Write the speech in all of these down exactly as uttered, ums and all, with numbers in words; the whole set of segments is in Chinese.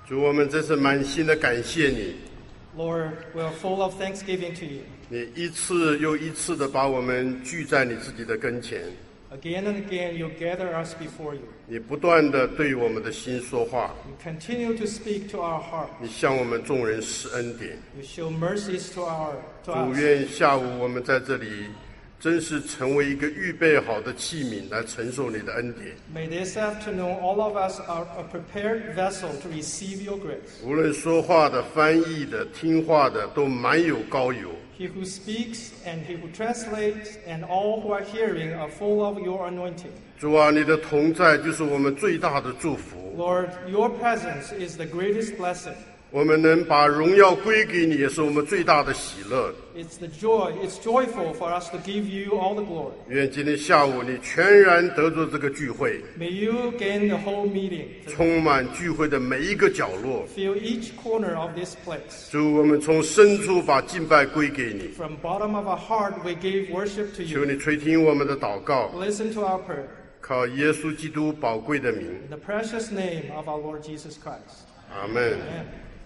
主，我们真是满心的感谢你。 Lord, we are full of thanksgiving to you. 你一次又一次的把我们聚在你自己的跟前。 Again and again, you gather us before you. 你不断的对我们的心说话。 You continue to speak to our heart. 你向我们众人施恩典。 You show mercies to our to 主， us. 愿下午我们在这里真是成为一个预备好的器皿来承受你的恩典。 May this afternoon all of us are a prepared vessel to receive your grace. 无论说话的、翻译的、听话的，都满有高油。 He who speaks and he who translates and all who are hearing are full of your anointing. 主啊，你的同在就是我们最大的祝福。 Lord, your presence is the greatest blessing. 我们能把荣耀归给你，也是我们最大的喜乐。 It's the joy, it's joyful for us to give you all the glory. 愿今天下午你全然得着这个聚会， May you gain the whole meeting. 充满聚会的每一个角落。 Fill each corner of this place. 主，我们从深处把敬拜归给你。 From bottom of our heart, we give worship to 求 you. 你垂听我们的祷告， Listen to our prayer. 靠耶稣基督宝贵的名， In the precious name of our Lord Jesus Christ. 阿门。 Amen.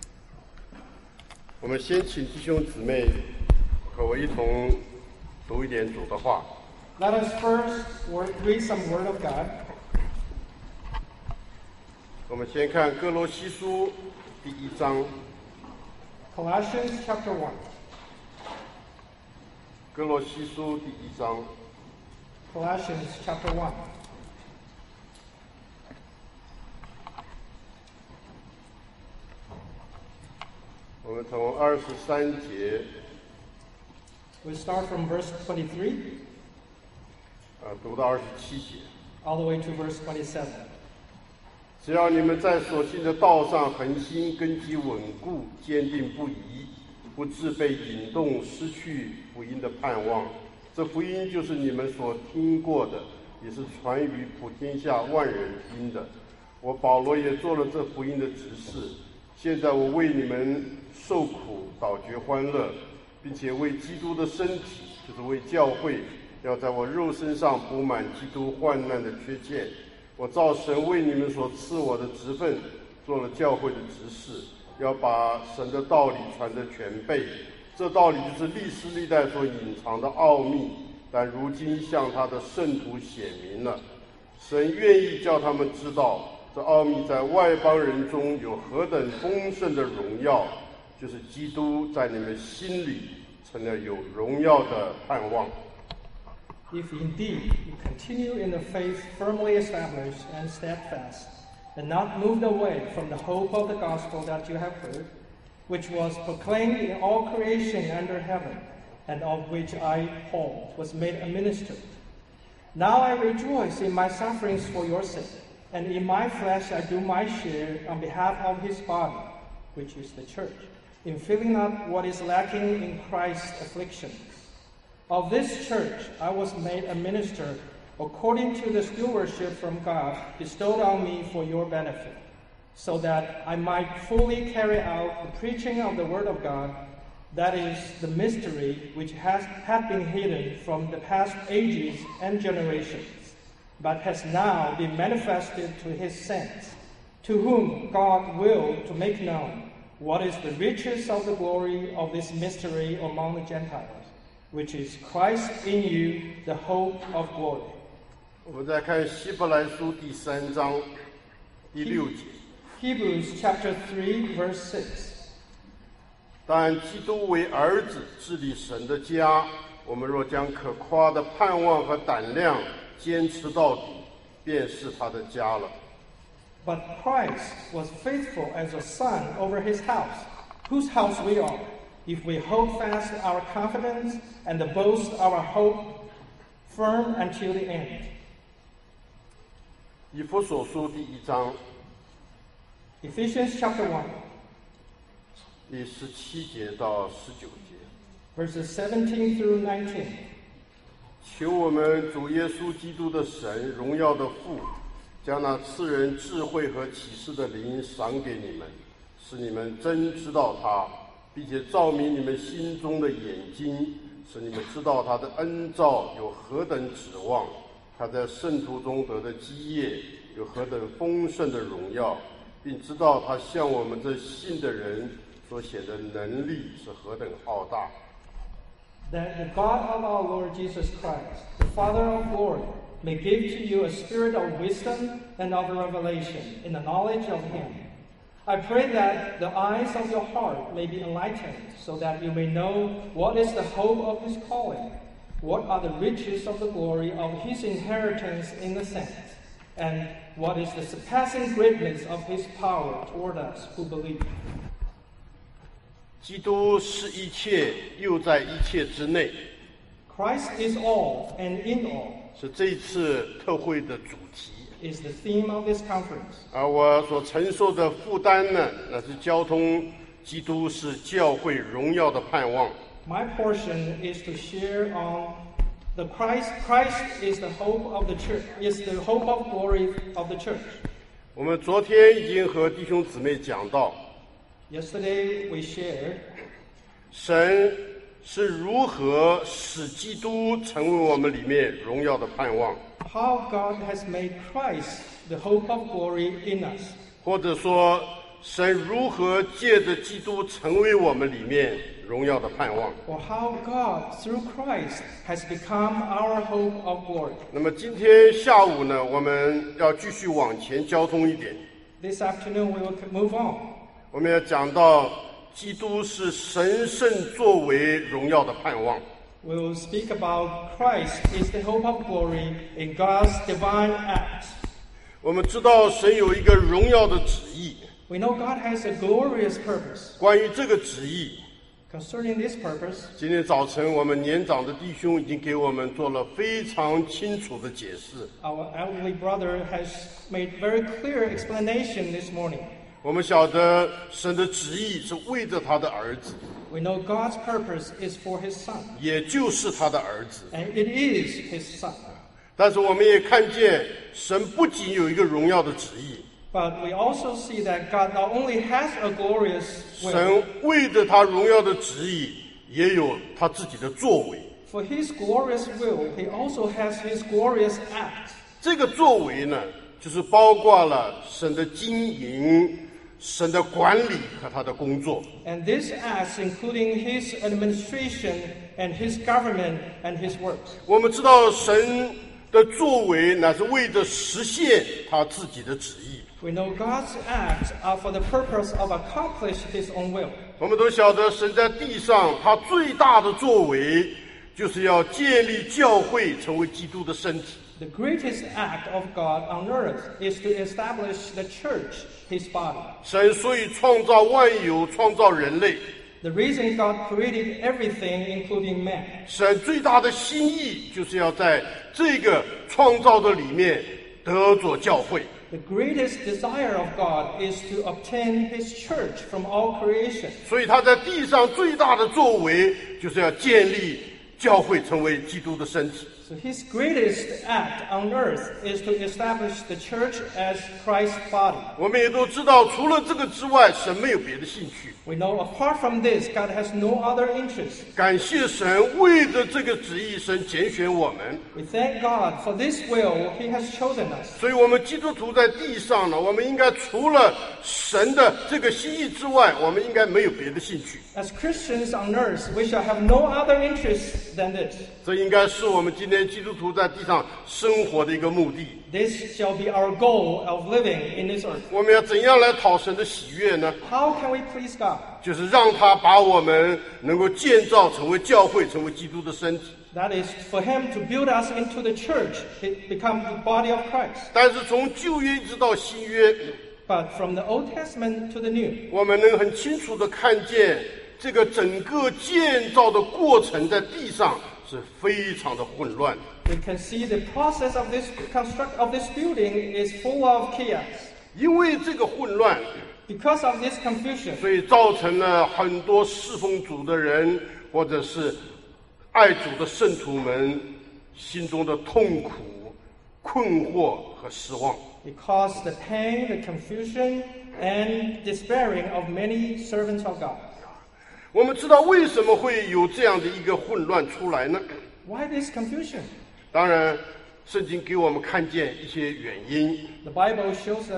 我们先请弟兄姊妹和我一同读一点主的话。 Let us first word, read some Word of God. 我们先看哥罗西书第一章， Colossians chapter one. 哥罗西书第一章。 Colossians chapter one. 我们从二十三节 We start from verse twenty-three 啊读到二十七节。 all the way to verse twenty-seven. 只要你们在所信的道上恒心，根基稳固，坚定不移，不致被引动，失去福音的盼望。这福音就是你们所听过的，也是传于普天下万人听的。我保罗也做了这福音的执事。现在我为你们受苦，倒觉欢乐，并且为基督的身体，就是为教会，要在我肉身上补满基督患难的缺欠。我照神为你们所赐我的职分，做了教会的执事，要把神的道理传得全备。这道理就是历史历代所隐藏的奥秘，但如今向他的圣徒显明了。神愿意叫他们知道，这奥秘在外邦人中有何等丰盛的荣耀，就是基督在你们心里成了有荣耀的盼望。 If indeed you continue in the faith firmly established and steadfast, and not moved away from the hope of the gospel that you have heard, which was proclaimed in all creation under heaven, and of which I, Paul, was made a minister. Now I rejoice in my sufferings for your sake, and in my flesh I do my share on behalf of his body, which is the church, in filling up what is lacking in Christ's afflictions. Of this church I was made a minister according to the stewardship from God bestowed on me for your benefit, so that I might fully carry out the preaching of the word of God, that is, the mystery which has had been hidden from the past ages and generations, but has now been manifested to his saints, to whom God willed to make known what is the riches of the glory of this mystery among the Gentiles, which is Christ in you, the hope of glory. 我们再看希伯来书第三章第六节。 Hebrews chapter three, verse six. 但基督为儿子治理神的家，我们若将可夸的盼望和胆量坚持到底，便是他的家了。 But Christ was faithful as a son over his house, whose house we are, if we hold fast our confidence and boast our hope firm until the end. 以弗所书第一章 Ephesians chapter one, 第十七节到十九节。 verses seventeen through nineteen. 求我们主耶稣基督的神，荣耀的父，将那赐人智慧和启示的灵赏给你们，使你们真知道他，并且照明你们心中的眼睛，使你们知道他的恩召有何等指望，他在圣徒中得的基业有何等丰盛的荣耀， 并知道他向我们这信的人所显的能力是何等浩大。 That the God of our Lord Jesus Christ, the Father of glory, may give to you a spirit of wisdom and of revelation in the knowledge of Him. I pray that the eyes of your heart may be enlightened, so that you may know what is the hope of His calling, what are the riches of the glory of His inheritance in the saints, and what is the surpassing greatness of His power toward us who believe. 基督是一切，又在一切之内。 Christ is all and in all. 是这一次特会的主题。 Is the theme of this conference. 而我所承受的负担呢，那是交通基督是教会荣耀的盼望。 My portion is to share on the Christ. Christ is the hope of the church. Is the hope of glory of the church. 我们昨天已经和弟兄姊妹讲到， Yesterday we shared 神是如何使基督成为我们里面荣耀的盼望， how God has made Christ the hope of glory in us. 或者说神如何借着基督成为我们里面荣耀的盼望。 Or how God, through Christ, has become our hope of glory. 那么今天下午呢，我们要继续往前交通一点， This afternoon we will move on. 我们要讲到基督是神圣作为荣耀的盼望。 We will speak about Christ is the hope of glory in God's divine act. 我们知道神有一个荣耀的旨意， We know God has a glorious purpose. 关于这个旨意， Concerning this purpose, 今天早晨我们年长的弟兄已经给我们做了非常清楚的解释。 our elderly brother has made very clear explanation this morning. 我们晓得神的旨意是为着他的儿子， We know God's purpose is for His Son, 也就是他的儿子。 and it is His Son. 但是我们也看见，神不仅有一个荣耀的旨意， But we also see that God not only has a glorious will, 神为着他荣耀的旨意，也有他自己的作为。 for His glorious will, He also has His glorious act. 这个作为呢，就是包括了神的经营、神的管理和他的工作。 And this acts including His administration and His government and His works. 我们知道神的作为乃是为着实现他自己的旨意。 We know God's acts are for the purpose of accomplish His own will. 我们都晓得神在地上他最大的作为，就是要建立教会成为基督的身体。 The greatest act of God on earth is to establish the church, His body. 神所以创造万有，创造人类。 The reason God created everything, including man. 神最大的心意就是要在这个创造的里面得着教会。 The greatest desire of God is to obtain His church from all creation. 所以他在地上最大的作为，就是要建立教会成为基督的身体。 So His greatest act on earth is to establish the church as Christ's body. 我们也都知道，除了这个之外，神没有别的兴趣。 We know apart from this, God has no other interest. 感谢神，为着这个旨意，神拣选我们。 We thank God for this will He has chosen us. 所以，我们基督徒在地上呢，我们应该除了神的这个心意之外，我们应该没有别的兴趣。 As Christians on earth, we shall have no other interest than this. 这应该是我们今天基督徒在地上生活的一个目的。 This shall be our goal of living in this earth. 我们要怎样来讨神的喜悦呢？ How can we please God? 就是让他把我们能够建造成为教会，成为基督的身体。 That is for Him to build us into the church, it become the body of Christ. 但是从旧约一直到新约， But from the Old Testament to the New, 我们能很清楚地看见这个整个建造的过程在地上是非常的混乱。 we can see the process of this construct of this building is full of chaos. 因为这个混乱， Because of this confusion, 所以造成了很多侍奉主的人，或者是爱主的圣徒们心中的痛苦、困惑和失望。 it caused the pain, the confusion, and despairing of many servants of God. 我们知道为什么会有这样的一个混乱出来呢？ Why this confusion? 当然，圣经给我们看见一些原因。 The Bible shows us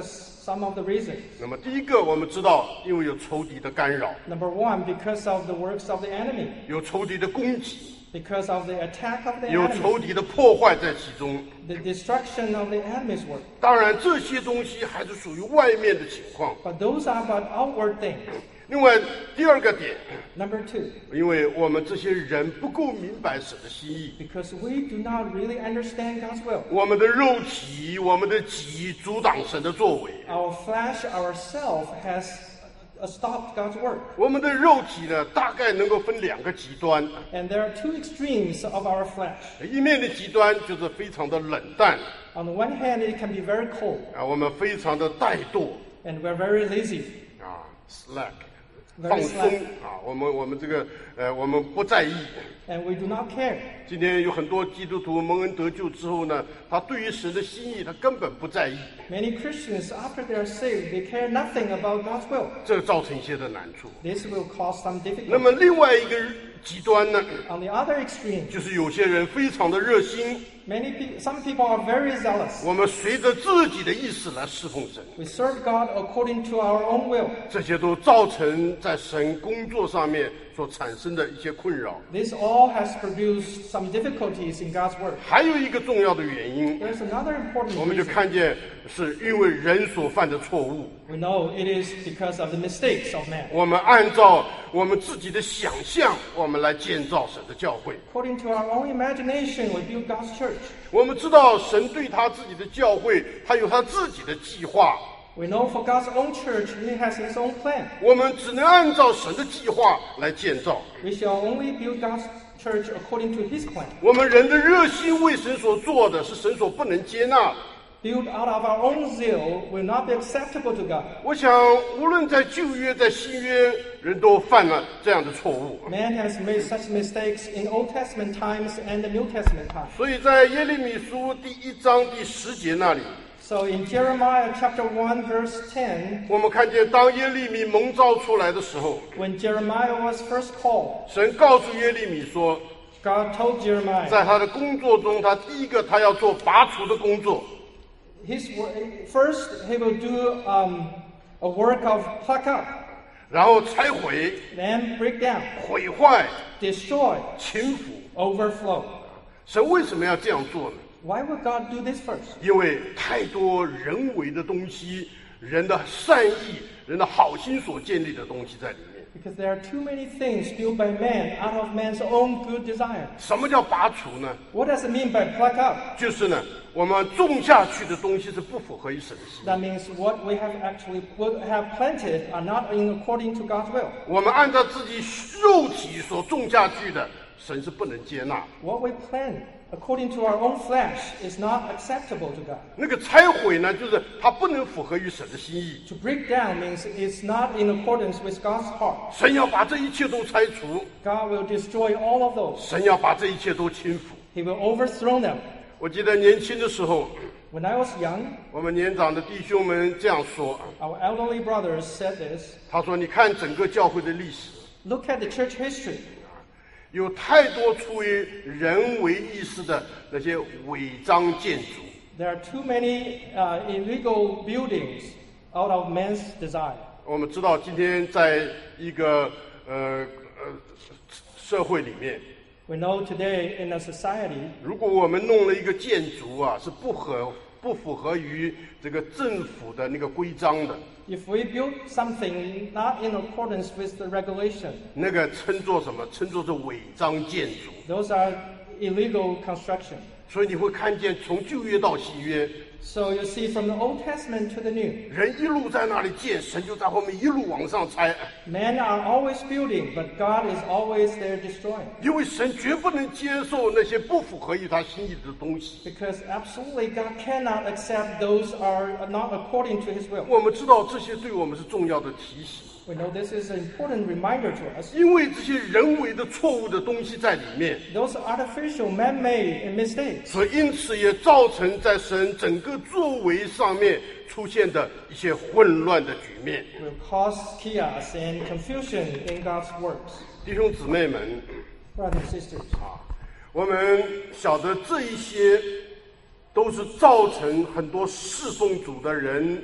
some of the reasons. 那么第一个，我们知道，因为有仇敌的干扰， Number one, because of the works of the enemy, 有仇敌的攻击， because of the attack of the 有 enemy, 仇敌的破坏在其中。 the destruction of the enemy's work. 当然，这些东西还是属于外面的情况。 But those are but outward things. 另外，第二个点， Number two, 因为我们这些人不够明白神的心意， because we do not really understand God's will. 我们的肉体、我们的己阻挡神的作为。 Our flesh ourselves has uh, stopped God's work. 我们的肉体呢，大概能够分两个极端， And there are two extremes of our flesh. 一面的极端就是非常的冷淡 On the one hand, it can be very cold, 啊，我们非常的怠惰 and we're very lazy, 啊 ，slack， Very 放松 slack 啊，我们我们这个呃，我们不在意。 and we do not care. 今天有很多基督徒蒙恩得救之后呢，他对于神的心意他根本不在意， Many Christians, after they are saved, they care nothing about God's will. 这造成一些的难处。 This will cause some 那 difficulty. 么另外一个极端呢， On the other extreme, 就是有些人非常的热心， many pe- some people are very zealous. 我们随着自己的意识来侍奉神， We serve God according to our own will. 这些都造成在神工作上面所产生的一些困扰。 This all has produced some difficulties in God's work. 还有一个重要的原因， There's another important 我们就 reason. 看见是因为人所犯的错误， We know it is because of the mistakes of man. 我们按照我们自己的想象，我们来建造神的教会。 According to our own imagination, we build God's church. 我们知道神对他自己的教会，他有他自己的计划， We know for God's own church, He has His own plan. 我们只能按照神的计划来建造。 We shall only build God's church according to His plan. 我们人的热心为神所做的是神所不能接纳的。 Built out of our own zeal will not be acceptable to God. 我想，无论在旧约在新约，人都犯了这样的错误。 Man has made such mistakes in Old Testament times and the New Testament times. 所以在耶利米书第一章第十节那里， So in Jeremiah chapter one verse ten, 我们看见当耶利米蒙召出来的时候， when Jeremiah was first called, 神告诉耶利米说， God told Jeremiah 在他的工作中，他第一个他要做拔除的工作。 his wo- first he will do um, a work of pluck up, 然后拆毁、 then break down, 毁坏、 destroy, 侵腐。 overflow. 神为什么要这样做呢？ Why would God do this first? 因为太多人为的东西，人的善意、人的好心所建立的东西在里面。 Because there are too many things built by man out of man's own good desire. 什么叫拔除呢？ What does it mean by pluck up? 就是呢，我们种下去的东西是不符合于神的心意。 That means what we have actually would have planted are not in according to God's will. 我们按照自己肉体所种下去的，神是不能接纳。 What we plant according to our own flesh is not acceptable to God. 那个拆毁呢，就是它不能符合于神的心意。 To break down means it's not in accordance with God's heart. 神要把这一切都拆除， God will destroy all of those. 神要把这一切都倾覆。 He will overthrow them. 我记得年轻的时候， When I was young, 我们年长的弟兄们这样说， our elderly brothers said this. 他说：“你看整个教会的历史， Look at the church history. 有太多出于人为意识的那些违章建筑。 There are too many uh, illegal buildings out of man's desire. 我们知道，今天在一个呃呃社会里面， We know today in a society, 如果我们弄了一个建筑啊，是不合不符合于这个政府的那个规章的， if we build something not in accordance with the regulation, 那个称作什么？称作是违章建筑。 those are illegal construction. 所以你会看见，从旧约到新约， So you see from the Old Testament to the New, 人一路在那里建，神就在后面一路往上拆， men are always building, but God is always there destroying. 因为神绝不能接受那些不符合于他心意的东西。 Because absolutely God cannot accept those are not according to His will. 我们知道这些对我们是重要的提醒， We know this is an important reminder to us. 因为这些人为的错误的东西在里面， Those artificial, man-made mistakes 所以因此也造成在神整个作为上面出现的一些混乱的局面。 will cause chaos and confusion in God's works. 弟兄姊妹们， Brothers and sisters, 我们晓得这一些都是造成很多侍奉主的人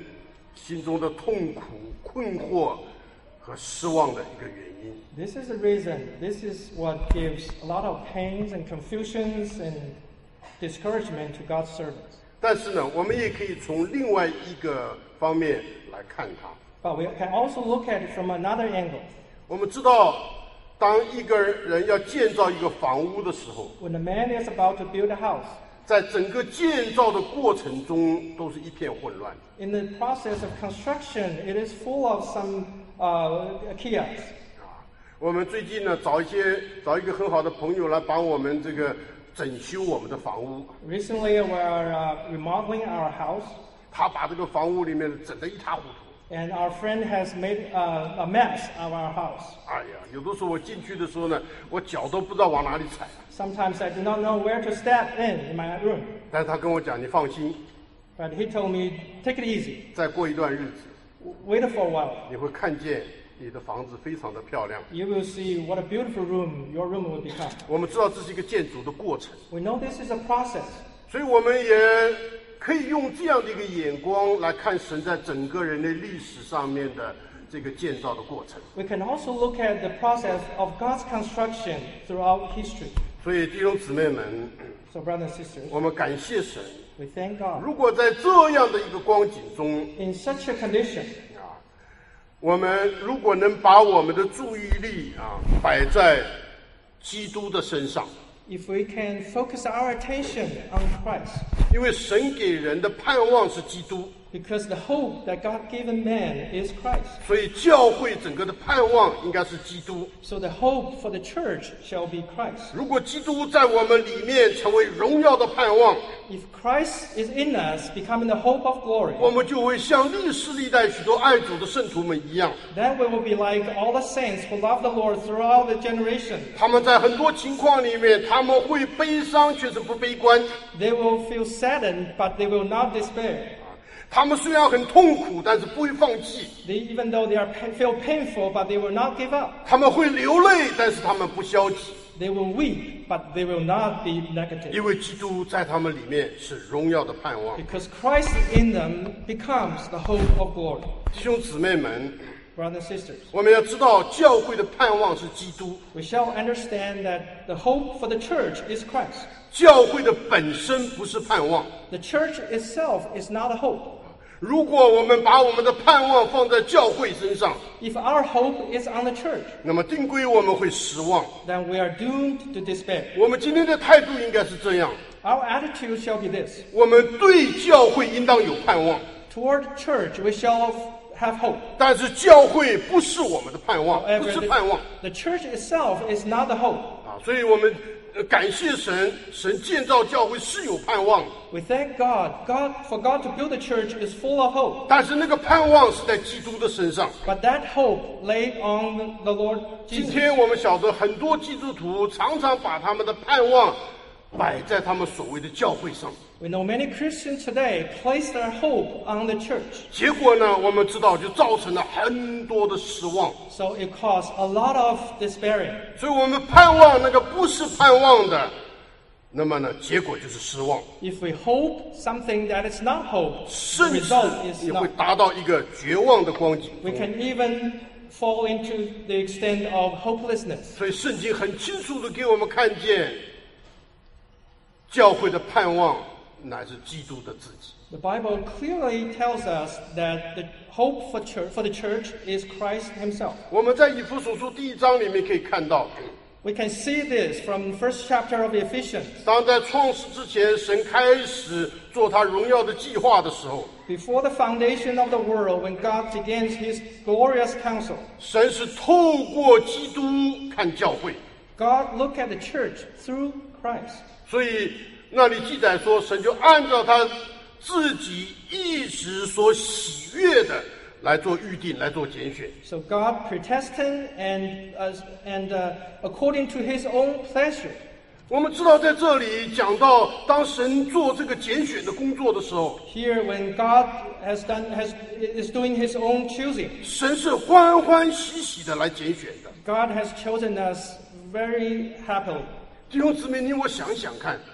心中的痛苦、困惑和失望的一个原因。 This is the reason. This is what gives a lot of pains and confusions and discouragement to God's servants. 但是呢，我们也可以从另外一个方面来看它。 But we can also look at it from another angle. 我们知道，当一个人要建造一个房屋的时候， When a man is about to build a house, 在整个建造的过程中都是一片混乱。 in the process of construction, it is full of some uh, chaos. 我们最近呢，找一些找一个很好的朋友来帮我们这个整修我们的房屋。 Recently, we are uh, remodeling our house, 他把这个房屋里面整得一塌糊涂。 and our friend has made uh, a mess of our house. 哎呀，有的时候我进去的时候呢，我脚都不知道往哪里踩。 Sometimes I do not know where to step in in my room. 但是他跟我讲，你放心， But he told me, take it easy. 再过一段日子， Wait for a while. 你会看见你的房子非常的漂亮。 You will see what a beautiful room your room will become. 我们知道这是一个建筑的过程， We know this is a process. 所以我们也可以用这样的一个眼光来看神在整个人类历史上面的这个建造的过程。 We can also look at the process of God's construction throughout history. 所以弟兄姊妹们， So, brothers and sisters, 我们感谢神。 we thank God. 如果在这样的一个光景中， In such a condition, 啊，我们如果能把我们的注意力啊摆在基督的身上， if we can focus our attention on Christ, 因为神给人的盼望是基督， because the hope that God given man is Christ. 所以教会整个的盼望应该是基督。 So the hope for the church shall be Christ. 如果基督在我们里面成为荣耀的盼望， If Christ is in us, becoming the hope of glory, 我们就会像历世历代许多爱主的圣徒们一样， then we will be like all the saints who love the Lord throughout the generation. 他们在很多情况里面，他们会悲伤，却是不悲观。 They will feel saddened, but they will not despair. 他们虽然很痛苦，但是不会放弃。 They, even though they are pa- feel painful, but they will not give up. 他们会流泪，但是他们不消极， They will weep, but they will not be negative. 因为基督在他们里面是荣耀的盼望。 Because Christ in them becomes the hope of glory. 弟兄姊妹们， Brothers and sisters, 我们要知道，教会的盼望是基督， we shall understand that the hope for the church is Christ. 教会的本身不是盼望。 The church itself is not a hope. 如果我们把我们的盼望放在教会身上， If our hope is on the church, 那么定规我们会失望。 then we are doomed to despair. 我们今天的态度应该是这样： Our attitude shall be this. 我们对教会应当有盼望， Toward church, we shall have hope. 但是教会不是我们的盼望，不 However, 是盼望 the, the church itself is not the hope. 啊！所以我们呃感谢神，神建造教会是有盼望， We thank God. God for God to build the church is full of hope. 但是那个盼望是在基督的身上。 But that hope laid on the Lord 今 Jesus. 天我们晓得，很多基督徒常常把他们的盼望摆在他们所谓的教会上， We know many Christians today place their hope on the church. 结果呢，我们知道就造成了很多的失望。 So it caused a lot of despairing. 所以我们盼望那个不是盼望的，那么呢，结果就是失望， If we hope something that is not hope, the 甚至 result is 也会 not. 达到一个绝望的光景 We 中。 can even fall into the extent of hopelessness. 所以圣经很清楚的给我们看见，教会的盼望乃是基督的自己。 The Bible clearly tells us that the hope for church, for the church is Christ himself. 我们在以弗所书第一章里面可以看到， We can see this from the first chapter of Ephesians. 当在创世之前，神开始做他荣耀的计划的时候， Before the foundation of the world, when God begins his glorious counsel, 神是透过基督看教会。 God looked at the church through Christ. 所以那里记载说，神就按照他自己一直所喜悦的来做预定，来做拣选。 So God predestined and, uh, and uh, according to his own pleasure. 我们知道在这里讲到，当神做这个拣选的工作的时候， Here, when God has done, has, is doing his own choosing, 神是欢欢喜喜的来拣选的。 God has chosen us very happily. 弟兄姊妹，你我想想看，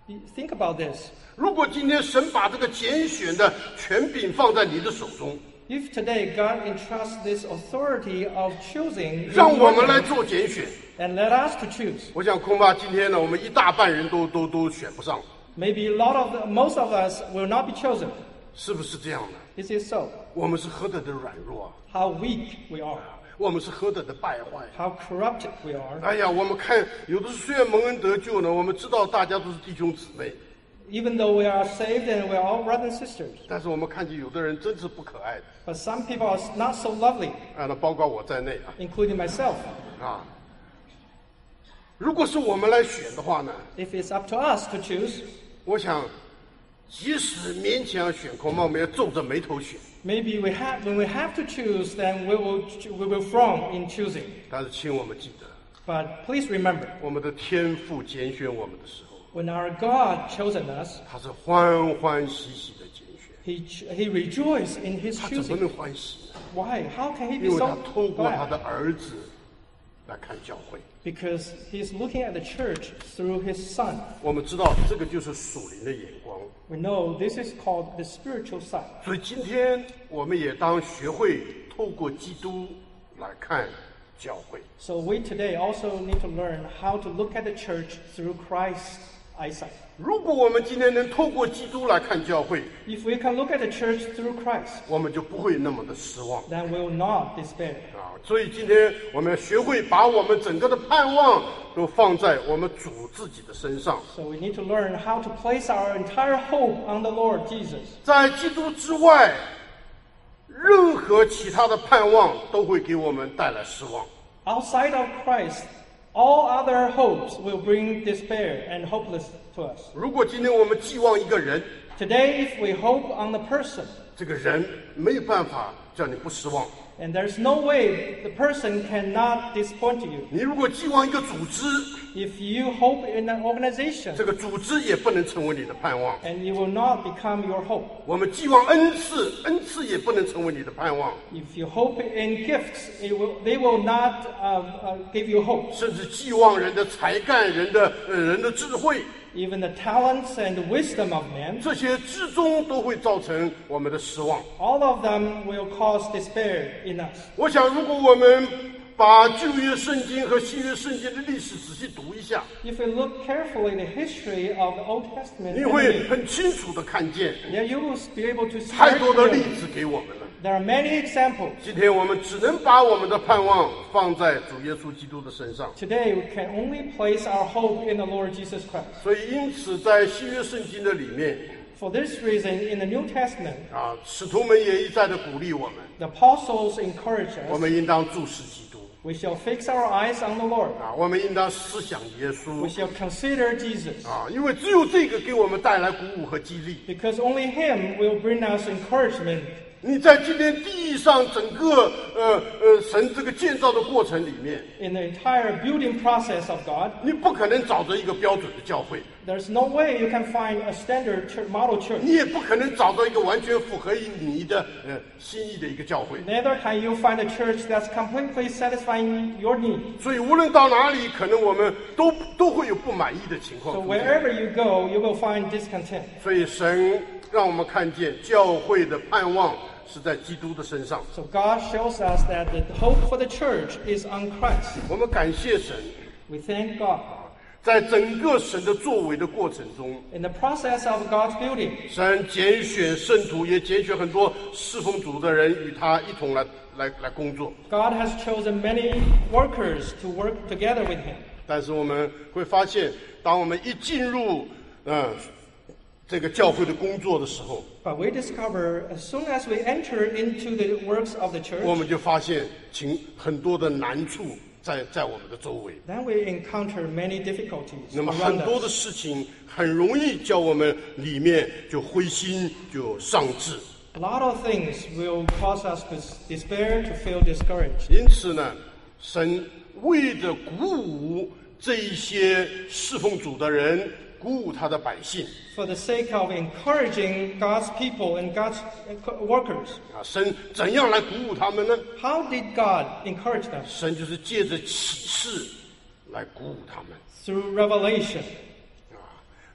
You think about this. 如果今天神把这个拣选的权柄放在你的手中， If today God entrusts this authority of choosing, 让我们来做拣选， and let us to choose. 我想恐怕今天呢，我们一大半人都都都选不上， Maybe a lot of the, most of us will not be chosen. 是不是这样的？ Is it so? 我们是何等的软弱啊！ How weak we are. 我们是何等的败坏！ How corrupted we are. 哎呀，我们看有的虽然蒙恩得救呢，我们知道大家都是弟兄姊妹， Even though we are saved and we are all brothers and sisters. 但是我们看见有的人真是不可爱的 But some people are not so lovely, 啊，那包括我在内啊 including myself. 啊。如果是我们来选的话呢， If it's up to us to choose, 我想，即使勉强选，恐怕我们要皱着眉头选。 maybe we have, when we have to choose, then we will, we will frown in choosing. 但是，请我们记得， But please remember, 我们的天父拣选我们的时候， when our God chosen us, 他是欢欢喜喜的拣选。 He, ch- he rejoiced in His 他怎么 choosing. 能欢喜呢？ Why? How can He 因 be 为他 so 透过他 glad? 的儿子来看教会。 Because He's looking at the church through His Son. 我们知道，这个就是属灵的眼光。 We know this is called the spiritual side. 所以今天我们也当学会透过基督来看教会。 So we today also need to learn how to look at the church through Christ's eyesight. 如果我们今天能透过基督来看教会， If we can look at the church through Christ, 我们就不会那么的失望 then we will not despair. 啊！所以今天我们要学会把我们整个的盼望都放在我们主自己的身上。 So we need to learn how to place our entire hope on the Lord Jesus. 在基督之外，任何其他的盼望都会给我们带来失望。 Outside of Christ, all other hopes will bring despair and hopeless to us. 如果今天我们寄望一个人， Today, if we hope on the person, 这个人没有办法叫你不失望。 and there's no way the person cannot disappoint you. 你如果寄望一个组织， If you hope in an organization, 这个组织也不能成为你的盼望。 and it will not become your hope. 我们寄望恩赐，恩赐也不能成为你的盼望。 If you hope in gifts, it will, they will not uh, uh, give you hope. 甚至寄望人的才干、人的呃人的智慧， Even the talents and the wisdom of men, 这些之中都会造成我们的失望。 all of them will cause despair in us. 我想，如果我们把旧约圣经和新约圣经的历史仔细读一下， If you look carefully at the history of the Old Testament, 你 and 会 the 很清楚的看见 New, yeah, you will be able to see 太多的 very 例 clearly. 子给我们了。 There are many examples. 今天我们只能把我们的盼望放在主耶稣基督的身上。 Today, we can only place our hope in the Lord Jesus Christ. 所以，因此在新约圣经的里面 For this reason, in the New Testament, 啊，使徒们也一再的鼓励我们， the apostles encourage 我 us, 们应当注视基督 we shall fix our eyes on the Lord. 啊，我们应当思想耶 We 稣 shall consider Jesus, 啊，因为只有这个给我们带来鼓舞和激励。 because only Him will bring us encouragement. 你在今天地上整个呃呃神这个建造的过程里面， In the entire building process of God, 你不可能找着一个标准的教会， there's no way you can find a standard church, model church. 你也不可能找到一个完全符合你的呃心意的一个教会。 Neither can you find a church that's completely satisfying your need. 所以无论到哪里，可能我们都都会有不满意的情况 So 出现。 wherever you go, you will find discontent. 所以神让我们看见教会的盼望是在基督的身上。 So God shows us that the hope for the church is on Christ. 我们感谢神， We thank God. 在整个神的作为的过程中， In the process of God's building, 神拣选圣徒，也拣选很多侍奉主的人与他一同来来来工作。 God has chosen many workers to work together with Him. 但是我们会发现，当我们一进入呃这个教会的工作的时候， But we discover as soon as we enter into the works of the 我 church, 们就发现情很多的难处在在我们的周围。 then we encounter many difficulties 那么很 around 多的 us. 事情很容易叫我们里面就灰心，就丧志。 A lot of things will cause us to despair, to feel discouraged. 因此呢，神为着鼓舞这一些侍奉主的人，鼓舞他的百姓 For the sake of encouraging God's people and God's workers, 啊，神怎样来鼓舞他们呢？ how did God encourage them? 神就是借着启示来鼓舞他们 Through revelation. 啊。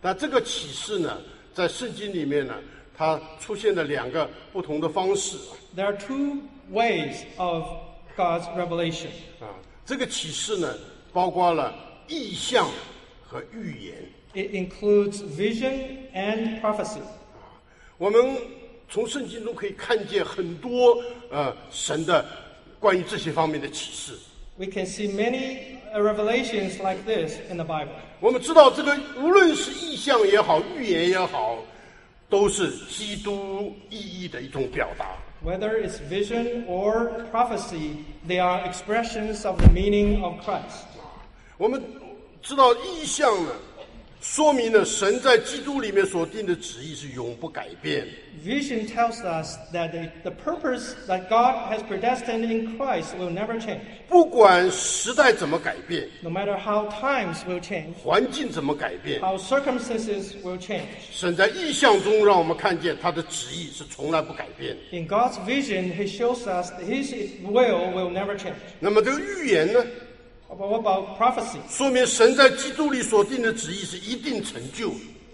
那这个启示呢，在圣经里面呢，它出现了两个不同的方式。 There are two ways of God's revelation. 啊，这个启示呢，包括了意象和预言。 It includes vision and prophecy. 我们从圣经中可以看见很多呃神的关于这些方面的启示。 We can see many revelations like this in the Bible. 我们知道这个无论是意象也好，预言也好，都是基督意义的一种表达。 Whether it's vision or prophecy, they are expressions of the meaning of Christ. 我们知道意象呢，说明了神在基督里面所定的旨意是永不改变。 Vision tells us that the, the purpose that God has predestined in Christ will never change. 不管时代怎么改变， No matter how times will change, 环境怎么改变， how circumstances will change. 神在意象中让我们看见他的旨意是从来不改变。 In God's vision, He shows us that His will will never change. 那么这个预言呢， But what about prophecy? 说明神在基督里所定的旨意是一定成就。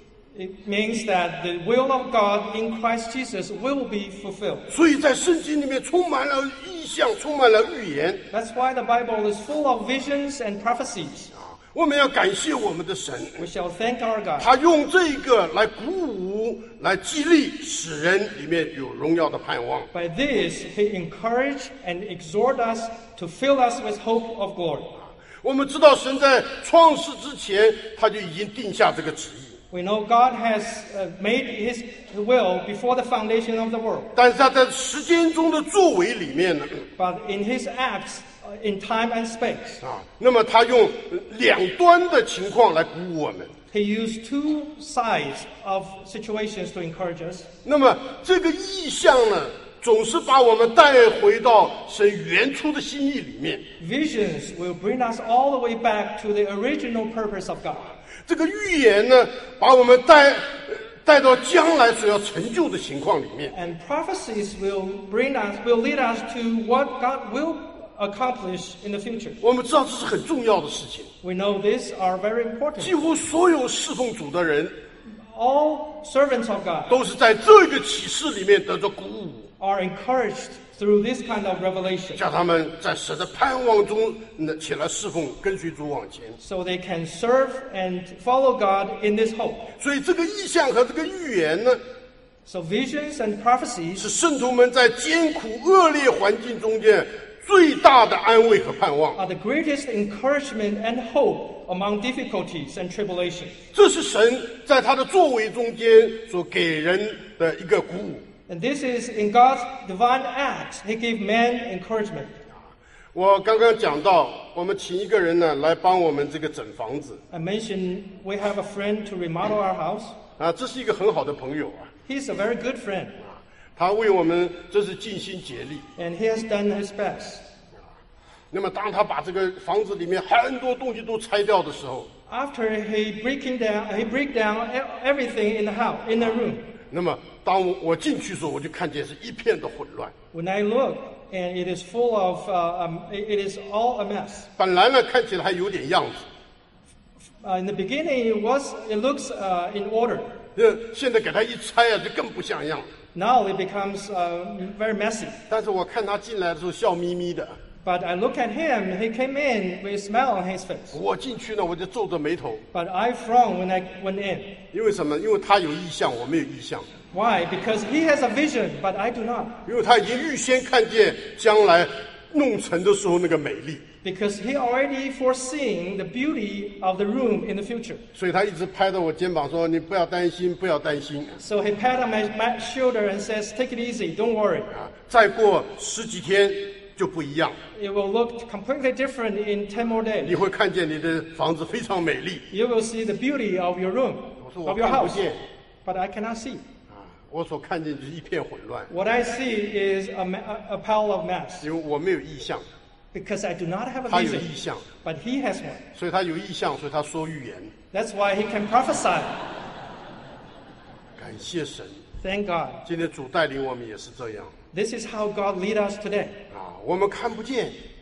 It means that the will of God in Christ Jesus will be fulfilled. 所以在圣经里面充满了意象，充满了预言。 That's why the Bible is full of visions and prophecies. 我们要感谢我们的神， We shall thank our God. 他用这个来鼓舞、来激励，使人里面有荣耀的盼望。 By this, He encouraged and exhorted us to fill us with hope of glory. 我们知道神在创世之前，他就已经定下这个旨意。 We know God has uh, made His will before the foundation of the world. 但是他在时间中的作为里面呢， But in His acts, uh, in time and space, 啊，那么他用两端的情况来鼓舞我们。 He used two sides of situations to encourage us. 那么这个意象呢，总是把我们带回到神原初的心意里面。 Visions will bring us all the way back to the original purpose of God. 这个预言呢，把我们带带到将来所要成就的情况里面。 And prophecies will bring us, will lead us to what God will accomplish in the future. 我们知道这是很重要的事情， We know these are very 几 important. 乎所有侍奉主的人 All servants of God 都是在这个启示里面得到鼓舞， are encouraged through this kind of revelation, 叫他们在神的盼望中呢起来侍奉，跟随主往前。 so they can serve and follow God in this hope. 所以这个意象和这个预言呢， So visions and prophecies 是圣徒们在艰苦恶劣环境中间最大的安慰和盼望。 are the greatest encouragement and hope among difficulties and tribulations. 这是神在他的作为中间所给人的一个鼓舞。 And this is in God's divine acts. He gave man encouragement. 我刚刚讲到，我们请一个人呢来帮我们这个整房子 I mentioned we have a friend to remodel our house. 啊，这是一个很好的朋友啊， He's a very good friend, 他为我们真是尽心竭力。 and he has done his best. 那么当他把这个房子里面很多东西都拆掉的时候， After he breaking down, he break down e- everything in the house, in the room. 那么当我我进去的时候，我就看见是一片的混乱。 When I look, and it is full of, uh, um, it it is all a mess. 本来呢看起来还有点样子， Uh, in the beginning, it was, it looks uh, in order. 呃，现在给他一拆啊，就更不像样。 Now it becomes uh, very messy. 但是我看他进来的时候笑眯眯的， But I look at him, he came in with a smile on his face. 我进去呢我就皱着眉头， But I frowned when I went in. 因为什么？因为他有意向，我没有意向。 Why? Because he has a vision, but I do not. 因为他已经预先看见将来弄成的时候那个美丽， Because he already foreseeing the beauty of the room in the future. 所以他一直拍着我肩膀说：“你不要担心，不要担心 So he pat on my, my shoulder and says, take it easy, don't worry. 啊！再过十几天就不一样， It will look completely different in ten more 你 days. 会看见你的房子非常美丽。 You will see the beauty of your room, 我说我 of your 看不 house. 见 But I cannot see. 啊，我所看见就是一片混乱， What I see is a, ma- a pile of mess. 因为我没有意向， Because I do not have a 他有 vision, 意向， but he has one. 所以他有意向，所以他说预言。 That's why he can prophesy. 感谢神， Thank God. 今天主带领我们也是这样 This is how God lead us today. 啊，我们看不见，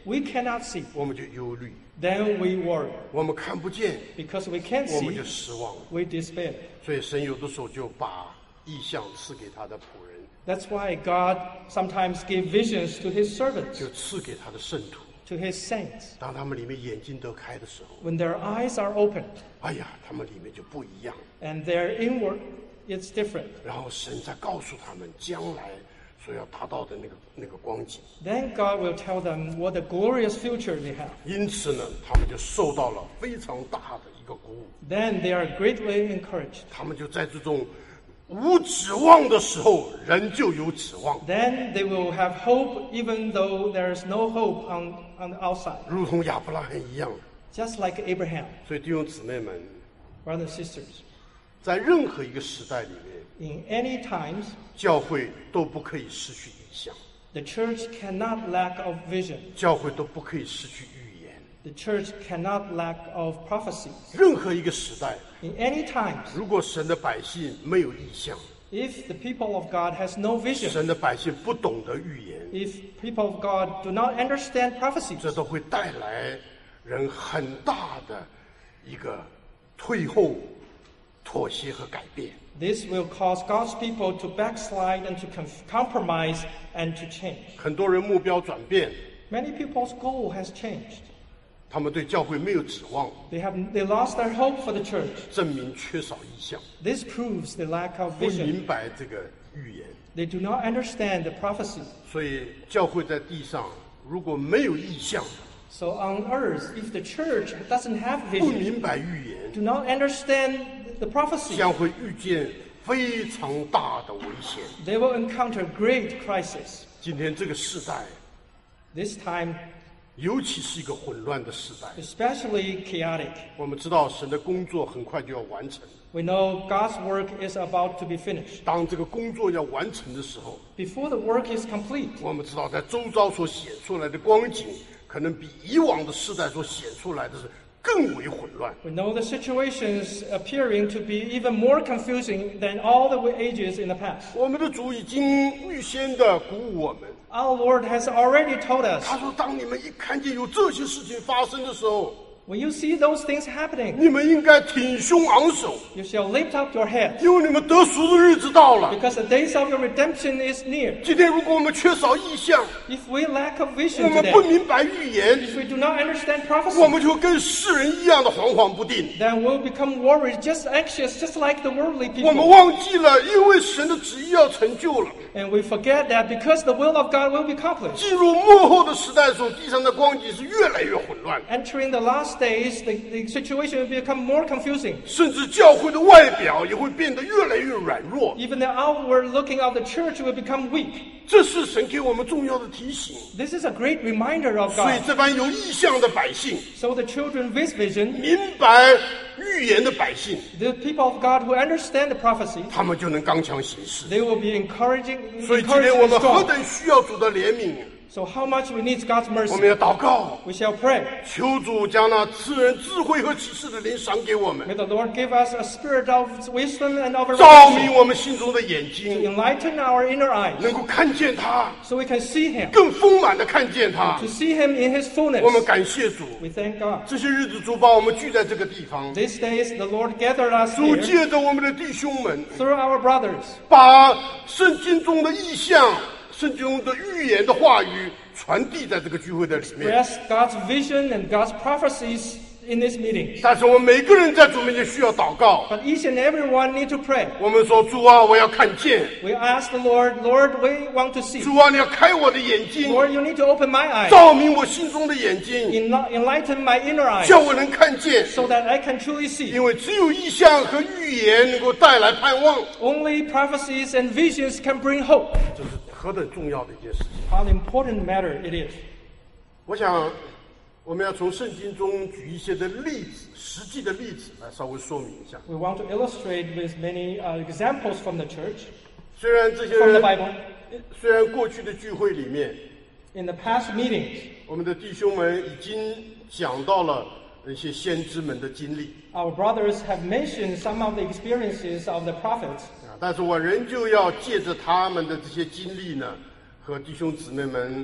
we cannot see, 我们就忧虑； then we worry. 我们看不见， Because we can't 我们 see, 就失望。 we despair. 所以神有的时候就把异象赐给他的仆人， That's why God sometimes gives visions to his servants, 就赐给他的圣徒。 to his saints. 当他们里面眼睛都开的时候， When their eyes are opened 哎呀，他们里面就不一样。 and their inward, it's different. 然后神再告诉他们将来所要达到的那个那个光景。 Then God will tell them what a glorious future they have. 因此呢，他们就受到了非常大的一个鼓舞。 Then they are greatly encouraged. 他们就在这种无指望的时候，人就有指望， Then they will have hope even though there is no hope on, on the outside. 如同亚伯拉罕一样。 Just like Abraham, 所以弟兄姊妹们， brothers and sisters, 在任何一个时代里面， in any times, 教会都不可以失去异象， the church cannot lack of vision. 教会都不可以失去预言。 The church cannot lack of prophecies. 任何一个时代， In any times, 如果神的百姓没有异象， if the people of God has no vision, 神的百姓不懂得预言， if people of God do not understand prophecies, 这都会带来人很大的一个退后、妥协和改变。 this will cause God's people to backslide and to com- compromise and to change. 很多人目标转变， Many people's goal has changed. 他们对教会没有指望， They have they lost their hope for the church. 证明缺少意向， This proves the lack of 不 vision. 明白这个预言。 They do not understand the prophecy. 所以教会在地上如果没有意向， So on earth, if the church doesn't have 不 vision, 明白预言， do not understand the prophecy, 将会遇见非常大的危险。 they will encounter great crisis. 今天这个时代， This time, 尤其是一个混乱的时代， especially chaotic. 我们知道神的工作很快就要完成。 We know God's work is about to be finished. 当这个工作要完成的时候， Before the work is complete, 我们知道在周遭所显出来的光景，可能比以往的时代所显出来的是更为混乱。 we know the situations appearing to be even more confusing than all the ages in the past. 我们的主已经预先的鼓舞我们， Our Lord has already told us, 他说：“当你们一看见有这些事情发生的时候， when you see those things happening, 你们应该挺胸昂首， you shall lift up your head, 因为你们得赎的日子到了。 because the days of your redemption is near. 今天如果我们缺少意向， If we lack of 我 vision 们不 today, 明白预言， if we do not understand 我 prophecy, 们就跟世人一样的惶惶不定。 then we'll become worried, just anxious, just like the worldly 我们 people. 忘记了，因为神的旨意要成就了。 And we forget that because the will of God will be accomplished. 进入幕后的时代的时候，地上的光景是越来越混乱， Entering the last days, the, the situation will become more confusing. 甚至教会的外表也会变得越来越软弱。 Even the outward looking of the church will become weak. 这是神给我们重要的提醒。 This is a great reminder of 所以 God. 这班有意向的百姓， So the children with vision, 明白预言的百姓， the people of God who understand the prophecy, 他们就能刚强行事。 they will be encouraging, 所以今 encouraged 天我 and 们何 strong. 等需要主的怜悯， So how much we need God's 我们 mercy. 要祷告， We shall pray. 求主将那赐人智慧和启示的灵赏给我们， May the Lord give us a spirit of wisdom and of 照明 revelation 我们心中的眼 to 睛， enlighten our inner eyes 能够看见他， so we can see Him, 更丰满的看见他 to。see Him in His 我们 fullness. 感谢主， We thank God. 这些日子主把我们聚在这个地方， These days the Lord gathered us 主 here 借着我们的弟兄们， through our brothers, 把圣经中的意象、圣经中的预言的话语传递在这个聚会的里面。 express God's vision and God's prophecies in this meeting. 但是我们每个人在主面前需要祷告。 But each and every one need to pray. 我们说：“主啊，我要看见。 We ask the Lord, Lord, we want to see. 主啊，你要开我的眼睛， Lord, you need to open my eyes, 照明我心中的眼睛， enli- enlighten my inner eyes, 叫我能看见。 so that I can truly see. 因为只有意象和预言能够带来盼望。 Only prophecies and visions can bring hope. 这是何等重要的一件事情！ How important matter it is. 我想，我们要从圣经中举一些的例子，实际的例子来稍微说明一下。 We want to illustrate with many uh, examples from the church, 虽然这些 from the 人， Bible. 虽然过去的聚会里面， In the past meetings, 我们的弟兄们已经讲到了一些先知们的经历 our brothers have mentioned some of the experiences of the prophets, 啊，但是我仍旧要借着他们的这些经历呢，和弟兄姊妹们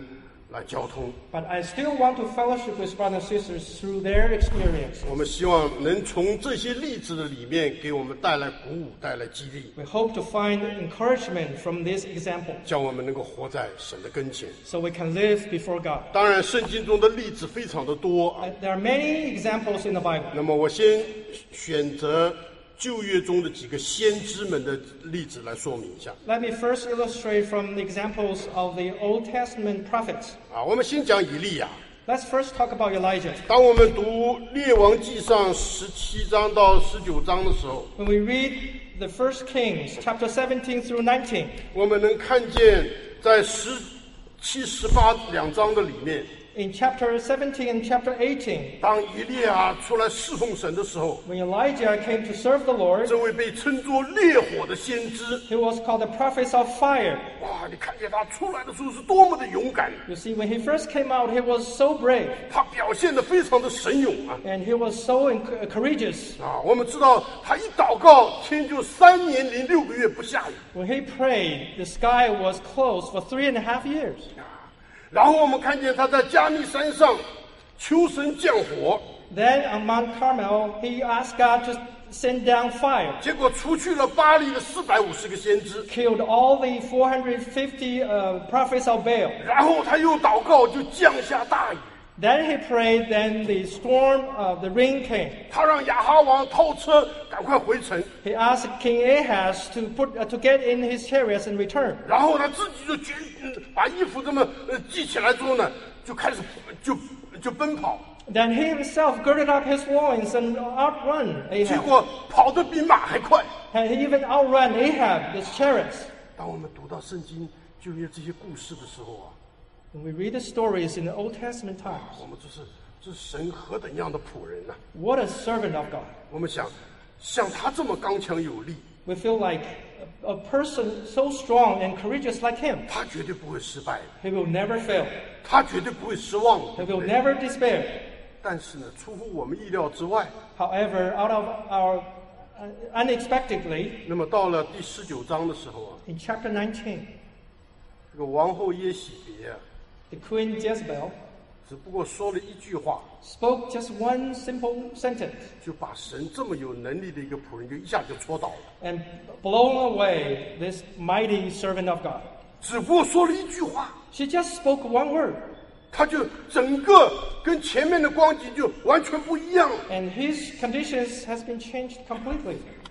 来交通。 But I still want to fellowship with brothers and sisters through their experience. 我们希望能从这些例子的里面给我们带来鼓舞，带来激励， We hope to find encouragement from this example 叫我们能够活在神的跟前。 so we can live before God. 当然，圣经中的例子非常的多啊。 Uh, There are many examples in the Bible. 那么，我先选择旧约中的几个先知们的例子来说明一下 Let me first illustrate from the examples of the Old Testament prophets. 啊。我们先讲以利亚。 Let's first talk about Elijah. 当我们读列王记上十七章到十九章的时候， When we read the First Kings, chapter seventeen through nineteen, 我们能看见在十七、十八两章的里面， in chapter seventeen and chapter eighteen, 当以利亚出来侍奉神的时候， when Elijah came to serve the Lord, 这位被称作烈火的先知， he was called the prophet of fire. 哇！你看见他出来的时候是多么的勇敢， You see, when he first came out, he was so brave 他表现得非常的神勇啊！ and he was so enc- courageous. 啊，我们知道他一祷告，天就三年零六个月不下雨。 When he prayed, the sky was closed for three and a half years. 然后我们看见他在加密山上求神降火， Then on Mount Carmel, he asked God to send down fire, 结果除去了巴黎的四百五十个先知， killed all the four hundred fifty uh, prophets of Baal. 然后他又祷告，就降下大雨。 Then he prayed, then the storm of the rain came. 他让亚哈王套车赶快回城， He asked King Ahaz to put uh, to get in his chariots and return. 然后他自己就举嗯把衣服这么呃系起来之后呢，就开始就就奔跑， Then he himself girded up his loins and outrun 结 Ahab. 果跑得比马还快。 And he even outran Ahab, his chariots. 当我们读到圣经就业这些故事的时候啊， When we read the stories in the Old Testament times, 我们这是这是神何等样的仆人呐、 what a servant of God. 我们想，像他这么刚强有力， We feel like a, a person so strong and courageous like him, 他绝对不会失败， he will never fail. 他绝对不会失望， He 对不 will 对？ never despair. 但是呢，出乎我们意料之外， However, out of our uh, unexpectedly, 那么到了第十九章的时候啊， in chapter nineteen, 这个王后耶喜别啊， the queen Jezebel 只不过说了一句话， spoke just one simple sentence 就把神这么有能力的一个仆人就一下就戳倒了。 and blown away this mighty servant of God. 只不过说了一句话， She just spoke one word, 他就整个跟前面的光景就完全不一样了。 and his conditions has been changed completely.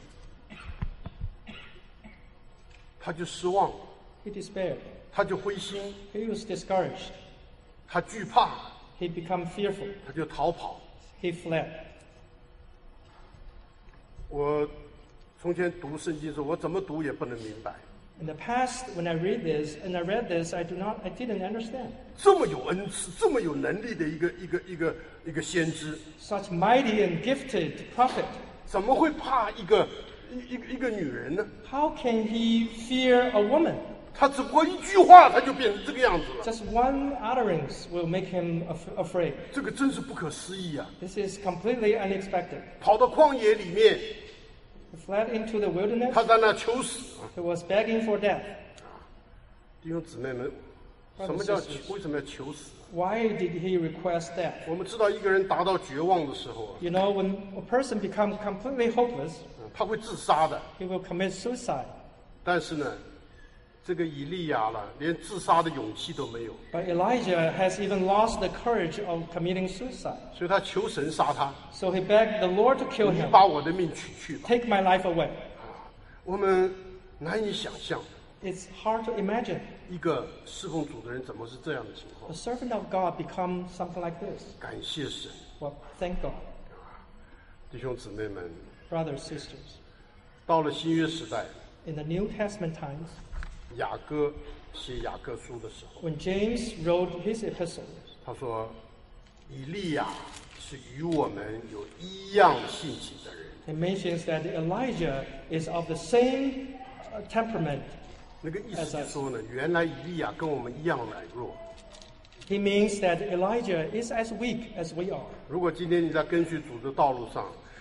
他就失望， He despaired. 他就灰心， He was discouraged. 他惧怕， He became fearful. 他就逃跑。 He fled. 我从前读圣经的时候，我怎么读也不能明白， In the past, when I read this, and I read this, I do not, I didn't understand. 这么有恩赐、这么有能力的一个一个一个一个先知， Such mighty and gifted prophet. 怎么会怕一个一一个一个女人呢？ How can he fear a woman? 他只不过一句话，他就变成这个样子了。 Just one utterance will make him af- afraid. 这个真是不可思议啊！ This is completely unexpected. 跑到旷野里面， He fled into the wilderness. 他在那求死。 He was begging for death. 弟兄姊妹们，什么叫求为什么要求死？ Why did he request death? 我们知道，一个人达到绝望的时候啊， You know, when a person becomes completely hopeless, 嗯他会自杀的。 he will commit suicide. 但是呢，这个以利亚了，连自杀的勇气都没有， But Elijah has even lost the courage of committing suicide. 所以他求神杀他， So he begged the Lord to kill 你 him. 把我的命取去吧。 Take my life away. 我们难以想象， It's hard to imagine 一个侍奉主的人怎么是这样的情 a 况。 servant of God become something like this. 感谢神， Well, thank God. 弟兄姊妹们， Brothers, sisters, 到了新约时代， in the New Testament times, 雅各写雅各书的时候， when James wrote his epistle, 他说：“以利亚是与我们有一样性情的人。 he mentions that Elijah is of the same uh, temperament. ” 那个意思就是说呢，原来以利亚跟我们一样软弱。 He means that Elijah is as weak as we are. 如果今天你在跟随主的道路上，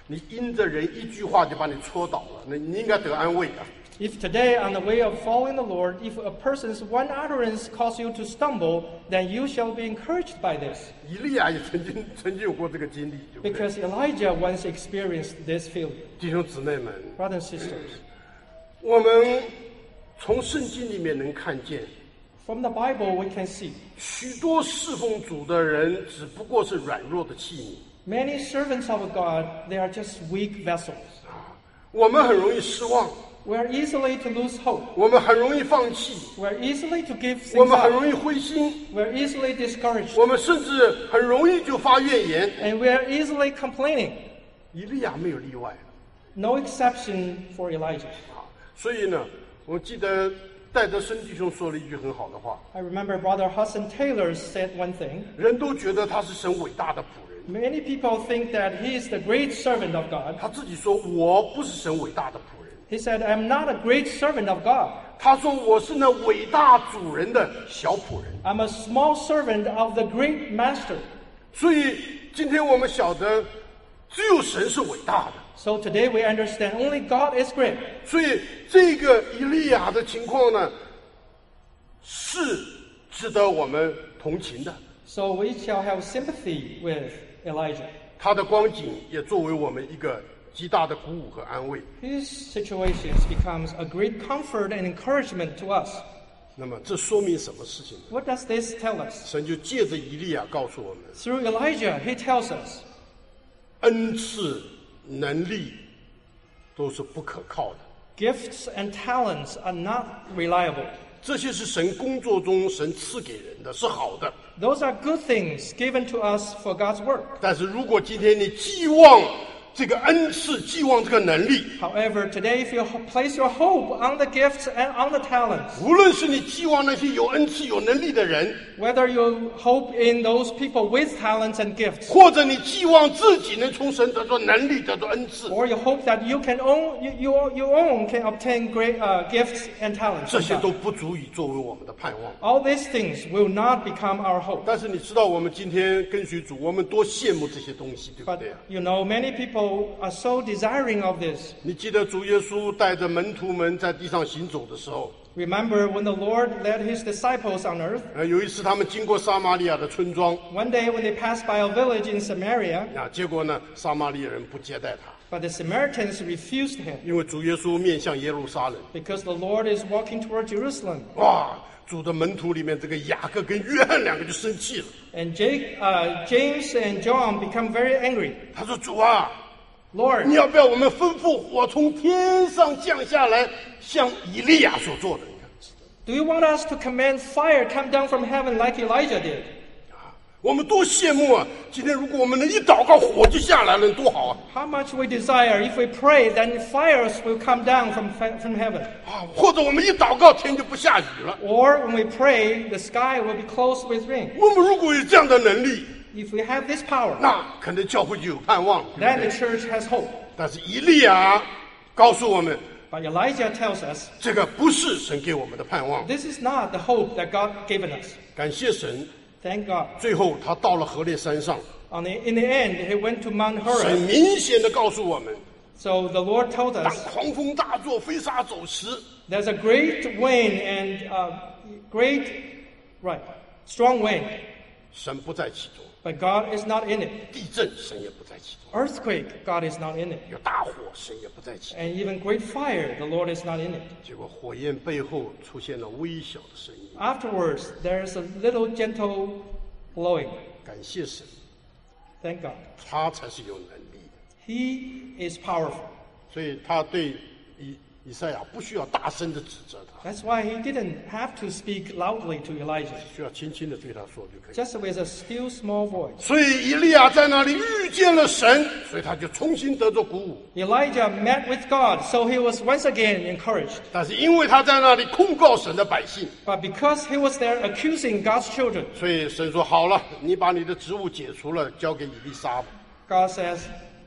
你因着人一句话就把你戳倒了，那你应该得安慰的。 If today, on the way of following the Lord, if a person's one utterance causes you to stumble, then you shall be encouraged by this. 以利亚也曾经曾经有过这个经历，对不对？ Because Elijah once experienced this feeling. 弟兄姊妹们， Brothers and sisters, 我们从圣经里面能看见， from the Bible we can see 许多侍奉主的人只不过是软弱的器皿。 many servants of God, they are just weak vessels. 我们很容易失望， We are easily to lose hope. 我们很容易放弃， We are easily to give 我 things 们很 up. 容易灰心， We are easily discouraged. 我们甚至很容易就发怨言。 And we are easily complaining. 以利亚没有例外 No exception for Elijah. 啊，所以呢，我记得戴德生弟兄说了一句很好的话： I remember Brother Hudson Taylor said one thing. 人都觉得他是神伟大的仆人， Many people think that he is the great servant of God. 他自己说我不是神伟大的仆人， He said, I'm not a great servant of God. 他说我是那伟大主人的小仆人。 I'm a small servant of the great master. 所以今天我们晓得，只有神是伟大的。 So today we understand only God is great. 所以这个以利亚的情况呢，是值得我们同情的。 So we shall have sympathy with Elijah. 他的光景也作为我们一个极大的鼓舞和安慰。 His situations becomes a great comfort and encouragement to us. 那么这说明什么事情呢？ What does this tell us? 神就借着以利亚告诉我们， Through Elijah, he tells us 恩赐、能力都是不可靠的。 gifts and talents are not reliable. 这些是神工作中神赐给人的，是好的。 Those are good things given to us for God's work. 但是如果今天你寄望这个恩赐，寄望这个能力， However, today if you ho- place your hope on the gifts and on the talents, 无论是你寄望那些有恩赐、有能力的人， whether you hope in those people with talents and gifts, 或者你寄望自己能从神得到能力、得到恩赐， or you hope that you can own, you, you, you own can obtain great uh, gifts and talents. 这 from 些 God. 都不足以作为我们的盼望。 All these things will not become our hope. 但是你知道，我们今天跟随主，我们多羡慕这些东西，对不 But 对啊？ you know, many people are so desiring of this. 你记得主耶稣带着门徒们在地上行走的时候， Remember when the Lord led his disciples on earth? 呃，有一次他们经过撒玛利亚的村庄， One day when they passed by a village in Samaria, 啊，结果呢，撒玛利亚人不接待他， but the Samaritans refused him 因为主耶稣面向耶路撒冷。 because the Lord is walking toward Jerusalem. 哇，主的门徒里面这个雅各跟约翰两个就生气了， And Jake, uh, James and John become very angry. 他说：“主啊， Lord, 你要不要我们吩咐火从天上降下来，像以利亚所做的？” 你看， do you want us to command fire come down from heaven like Elijah did? 我们多羡慕啊！今天如果我们能一祷告，火就下来了，多好啊！ How much we desire, if we pray, then fires will come down from, from heaven. 啊，或者我们一祷告，天就不下雨了。 Or when we pray, the sky will be closed with rain. 我们如果有这样的能力， If we have this power, 那可能教会就有盼望。对 then 不 the 对？ church has hope. 但是以利亚告诉我们， But Elijah tells us 这个不是神给我们的盼望。 this is not the hope that God given us. 感谢神， Thank God. 最后他到了河烈山上， On the, in the end, he went to Mount 神 Horeb. 明显的告诉我们， So the Lord told 当 us 狂风大作、飞沙走石， there's a great wind and uh, great, right, strong wind, 神不在其中； but God is not in it. 地震，神也不在其中； Earthquake, God is not in it. 有大火，神也不在其中。 And even great fire, the Lord is not in it. 结果火焰背后出现了微小的声音。 Afterwards, there's a little gentle blowing. 感谢神， Thank God. 他才是有能力的。 He is powerful. 所以他对以以赛亚不需要大声的指责他， That's why he didn't have to speak loudly to Elijah, 需要轻轻的对他说就可以。 just with a still small voice. 所以以利亚在那里遇见了神，所以他就重新得着鼓舞。 Elijah met with God, so he was once again encouraged. 但是因为他在那里控告神的百姓， But because he was there accusing God's children, 所以神说：“好了，你把你的职务解除了，交给以利沙吧。 God says,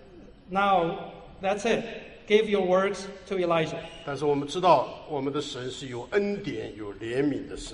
now that's it. Give your works to Elijah. ” 但是我们知道，我们的神是有恩典、有怜悯的神。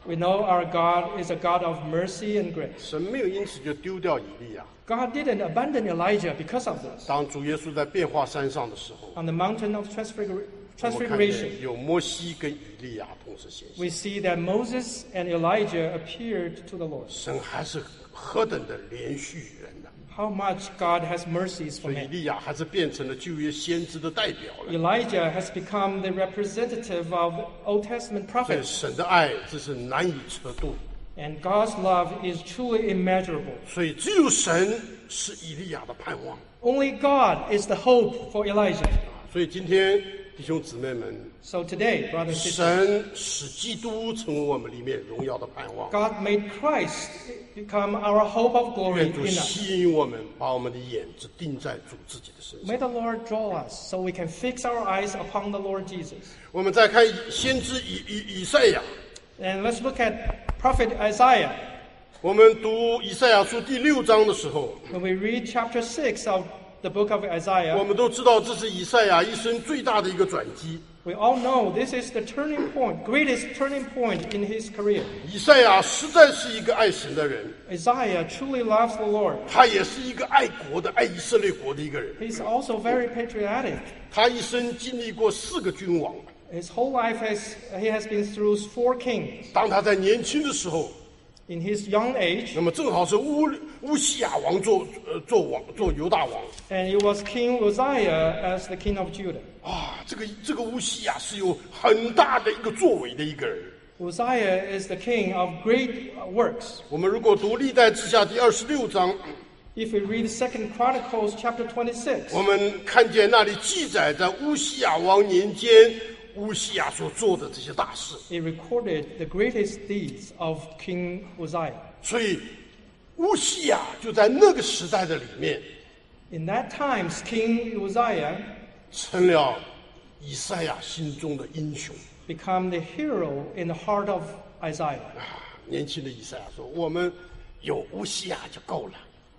We know our God is a God of mercy and grace. 神没有因此就丢掉以利亚。 God didn't abandon Elijah because of this. 当主耶稣在变化山上的时候， On the mountain of transfigur- 我们看 transfiguration, 见有摩西跟以利亚同时显现。 we see that Moses and Elijah appeared to the Lord. 神还是何等的连续人呢？ How much God has mercies 所 for 以以 him. 利亚还是变成了旧约先知的代表了。 Elijah has become the representative of Old Testament 所以 prophets. 神的爱这是难以测度， And God's love is truly immeasurable. 所以只有神是以利亚的盼望。 Only God is the hope for Elijah. 所以今天弟兄姊妹们， So today, brothers and sisters, 神使基督成为我们里面荣耀的盼望。 God made Christ become our hope of glory 愿主 in us. 吸引我们，把我们的眼只定在主自己的身上。 May the Lord draw us so we can fix our eyes upon the Lord Jesus. 我们再看先知以以以赛亚， And let's look at Prophet Isaiah. 我们读以赛亚书第六章的时候， When we read chapter six of the book of 我 Isaiah, 们都知道这是以赛亚一生最大的一个转机。 we all know this is the turning point, greatest turning point in his career. 以赛亚实在是一个爱神的人， Isaiah truly loves the Lord. 他也是一个爱国的、爱以色列国的一个人。 He's also very patriotic. 他一生经历过四个君王。 His whole life has he has been through four kings. 当他在年轻的时候， In his young age, 那么正好是乌乌西亚王做呃做王做犹大王 and it was King Uzziah as the king of Judah. 啊，这个这个乌西亚是有很大的一个作为的一个人。 Uzziah is the king of great uh, works. 我们如果读历代志下第二十六章， If we read Second Chronicles chapter twenty-six, 我们看见那里记载在乌西亚王年间，乌西亚所做的这些大事。 it recorded the greatest deeds of King Uzziah. 所以乌西亚就在那个时代的里面， In that times, King Uzziah 成了以赛亚心中的英雄。 became the hero in the heart of Isaiah. 啊，年轻的以赛亚说：“我们有乌西亚就够了。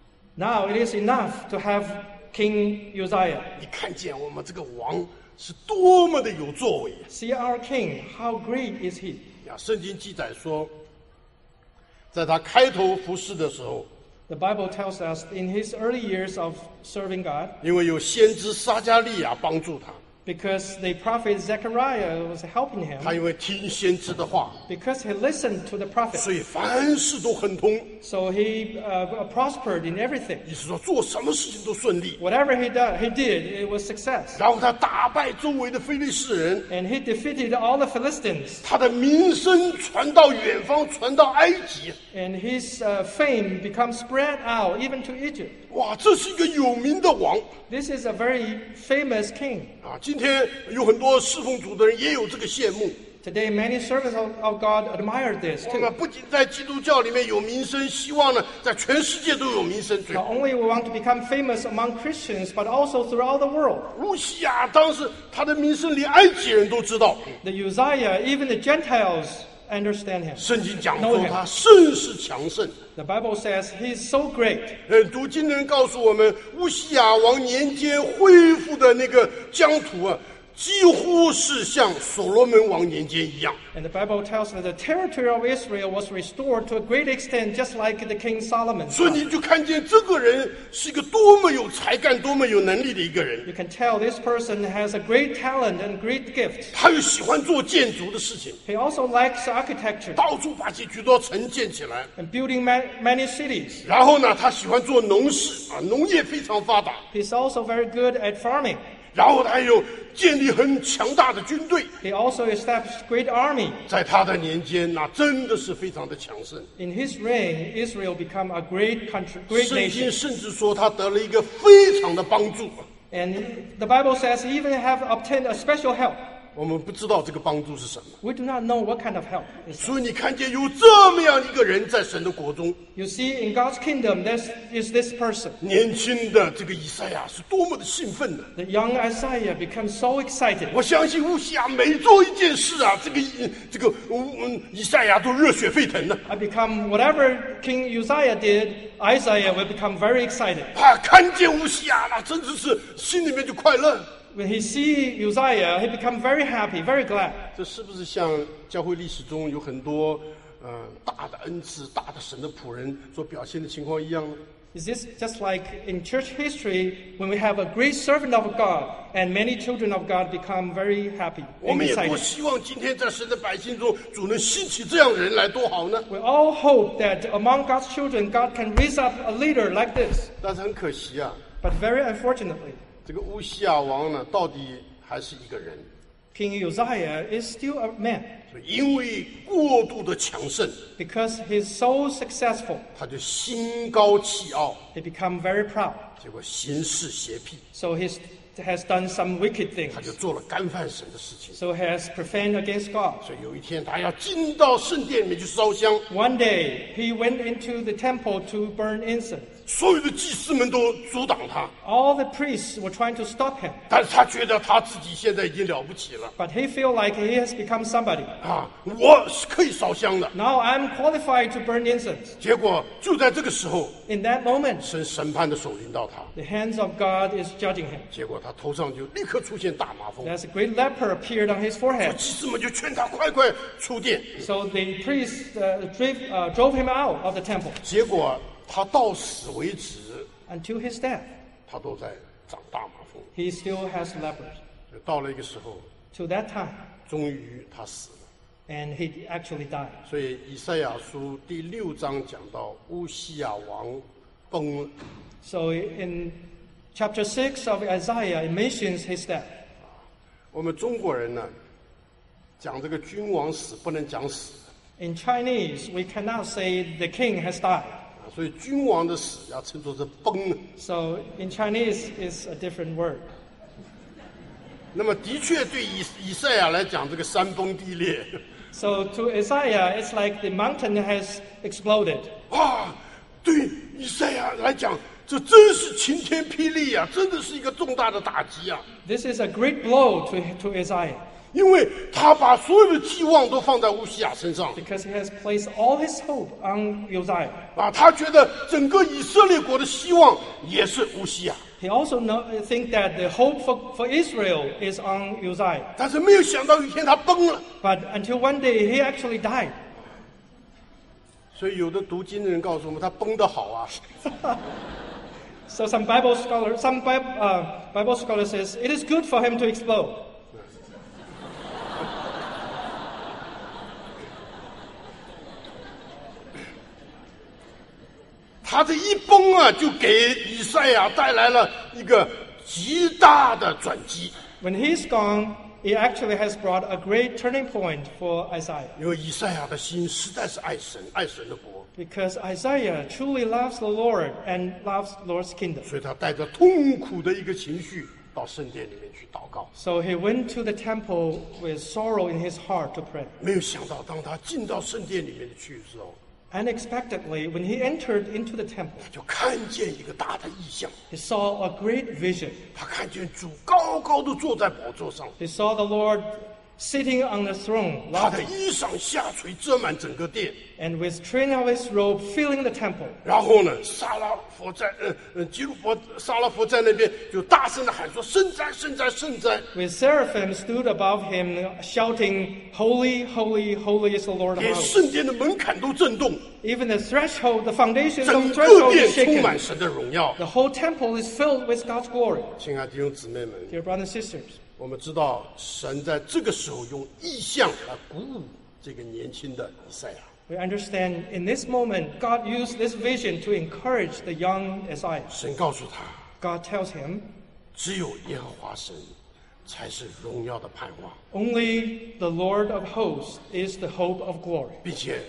Now it is enough to have King Uzziah. 你看见我们这个王是多么的有作为 See our king, how great is he? 呀！”圣经记载说，在他开头服侍的时候， The Bible tells us in his early years of serving God, 因为有先知撒加利亚帮助他， because the prophet Zechariah was helping 他 him, 因为听先知的话， because he listened to the prophet, 所以凡事都亨通， so he uh, prospered in everything. 意思说做什么事情都顺利。 Whatever he, do, he did, it was success. 然后他打败周围的非利士人， And he defeated all the Philistines, 他的名声传到远方，传到埃及。 and his uh, fame becomes spread out even to Egypt. 哇，这是一个有名的王 This is a very famous king. 啊！今天有很多侍奉主的人也有这个羡慕。 Today, many servants of, of God admire this 我 too. 们不仅在基督教里面有名声，希望呢在全世界都有名声。最 Not 后， only we want to become famous among Christians, but also throughout the world. 乌西亚当时他的名声连埃及人都知道。 The Uzziah, even the Gentiles understand him. 圣经讲 Know 说 him. 他甚是强盛。 The Bible says he's so great. 呃，读经的人告诉我们，乌西亚王年间恢复的那个疆土啊，几乎是像所罗门王年间一样。 And the Bible tells us the territory of Israel was restored to a great extent, just like the King Solomon. 所以你就看见这个人是一个多么有才干、多么有能力的一个人。 You can tell this person has a great talent and great gift. 他又喜欢做建筑的事情， He also likes architecture 到处把这许多城建起来。 and building ma- many cities. 然后呢，他喜欢做农事啊，农业非常发达。 He's also very good at farming. 然后他又建立很强大的军队， He also established great army. 在他的年间，那真的是非常的强盛。 In his reign, Israel became a great country, great 圣经 nation. 甚至说他得了一个非常的帮助。 And the Bible says he even have obtained a special help. 我们不知道这个帮助是什么， We do not know what kind of help. is that. 所以你看见有这么样一个人在神的国中， You see, in God's kingdom, there is this person. 年轻的这个以赛亚是多么的兴奋呢？ The young Isaiah becomes so excited. 我相信乌西亚每做一件事啊，这个这个嗯嗯以赛亚都热血沸腾的 I become whatever King Uzziah did, Isaiah will become very excited. 啊！看见乌西亚，那真的是心里面就快乐。 When he see Uzziah, he become very happy, very glad. 这是不是像教会历史中有很多呃大的恩赐、大的神的仆人所表现的情况一样呢？ Is this just like in church history when we have a great servant of God and many children of God become very happy 我 and 们也多 excited? 希望今天在神的百姓中，主能兴起这样的人来，多好呢！ We all hope that among God's children, God can raise up a leader like this. 但是很可惜啊， But very unfortunately, 这个乌西亚王呢，到底还是一个人， King Uzziah is still a man 所以因为过度的强盛， because he's so successful. 他就心高气傲， He become very proud. 结果行事邪僻， So he has done some wicked 他就 things. 做了干犯神的事情。 So he has profaned against God. 所以有一天，他要进到圣殿里面去烧香， One day, he went into the temple to burn incense. 所有的祭司们都阻挡他， All the priests were trying to stop him. 但是他觉得他自己现在已经了不起了 But he felt like he has become somebody. 啊，我是可以烧香的。 Now I'm qualified to burn incense. 结果就在这个时候， In that moment, 神审判的手临到他， the hands of God is judging him. 结果他头上就立刻出现大麻风， There's a great leper appeared on his 祭 forehead. 司们就劝他快快出殿。 So the priests uh, drove, uh, drove him out of the temple 结果他到死为止， until his death. 他都在长大麻风。 He still has lepers. 到了一个时候， To that time, 终于他死了。 and he actually died. 所以以赛亚书第六章讲到乌西亚王崩了。 So in chapter six of Isaiah, it mentions his death. 我们中国人呢，讲这个君王死不能讲死 In Chinese, we cannot say the king has died. 啊，所以君王的死要称作是崩了。 So in Chinese, it's a different word. 那么的确对以以赛亚来讲，这个山崩地裂 So to Isaiah, it's like the mountain has exploded. 啊，对以赛亚来讲，这真是晴天霹雳啊，真的是一个重大的打击啊！ This is a great blow to, to Isaiah 因为他把所有的寄望都放在乌西亚身上 because he has placed all his hope on Uzziah. 啊，他觉得整个以色列国的希望也是乌西亚， He also know, think that the hope for, for Israel is on Uzziah. 但是没有想到有一天他崩了。 But until one day, he actually died. 所以有的读经的人告诉我们，他崩得好啊， So some Bible scholars, some Bible, uh, Bible scholar says it is good for him to explode. 他这一崩啊，就给以赛亚带来了一个极大的转机。 When he's gone, it actually has brought a great turning point for Isaiah. 因为以赛亚的心实在是爱神，爱神的国， Because Isaiah truly loves the Lord and loves the Lord's kingdom. 所以他带着痛苦的一个情绪到圣殿里面去祷告。 So he went to the temple with sorrow in his heart to pray. 没有想到，当他进到圣殿里面去的时候， Unexpectedly, when he entered into the temple, 就看见一个大的异象。 he saw a great vision. 他看见主高高的坐在宝座上， He saw the Lord sitting on the throne, 他的衣裳下垂遮满整个殿。 and with train of his robe filling the temple. 然后呢，撒拉佛在呃呃基路伯撒拉佛在那边就大声的喊说：“圣哉，圣哉，圣哉！” With seraphim stood above him, shouting, "Holy, holy, holy is the Lord of 连 hosts." 圣殿的门槛都震动， Even the threshold, the foundations 整 of the 个 threshold 殿 is 充 shaken. 满神的荣耀。 The whole temple is filled with God's glory. 亲爱的弟兄姊妹们， Dear brothers and sisters, 我们知道神在这个时候用意象来鼓舞这个年轻的以赛亚。 we understand in this moment, God used this vision to encourage the young Isaiah. 神告诉他， God tells him, 只有耶和华神才是荣耀的盼望， only the Lord of hosts is the hope of glory. 并且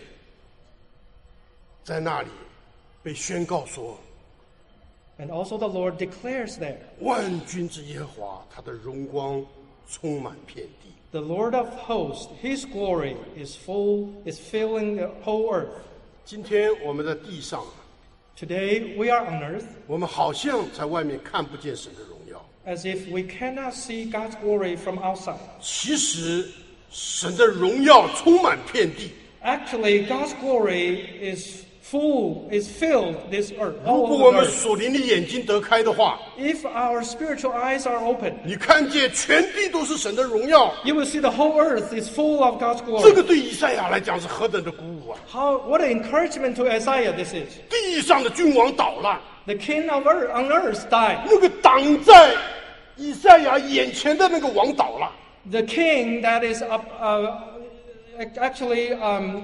在那里被宣告说， And also the Lord declares there, 万军之耶和华，他的荣光充满遍地。 the Lord of hosts, his glory is full, is filling the whole earth. 今天我们在地上， Today we are on earth 我们好像在外面看不见神的荣耀， as if we cannot see God's glory from outside. 其实神的荣耀充满遍地。 Actually, God's glory is full, is filled this earth. 如 All 果我 over 们 the earth. 属灵的眼睛得开的话， If our spiritual eyes are open, 你看见全地都是神的荣耀， you will see the whole earth is full of God's 这 glory. 个对以赛亚来讲是何等的鼓舞啊！ How, what an encouragement to Isaiah this is. 地上的君王倒了， The king of earth, on earth died. 那个挡在以赛亚眼前的那个王倒了。 The king that is up, uh, actually um,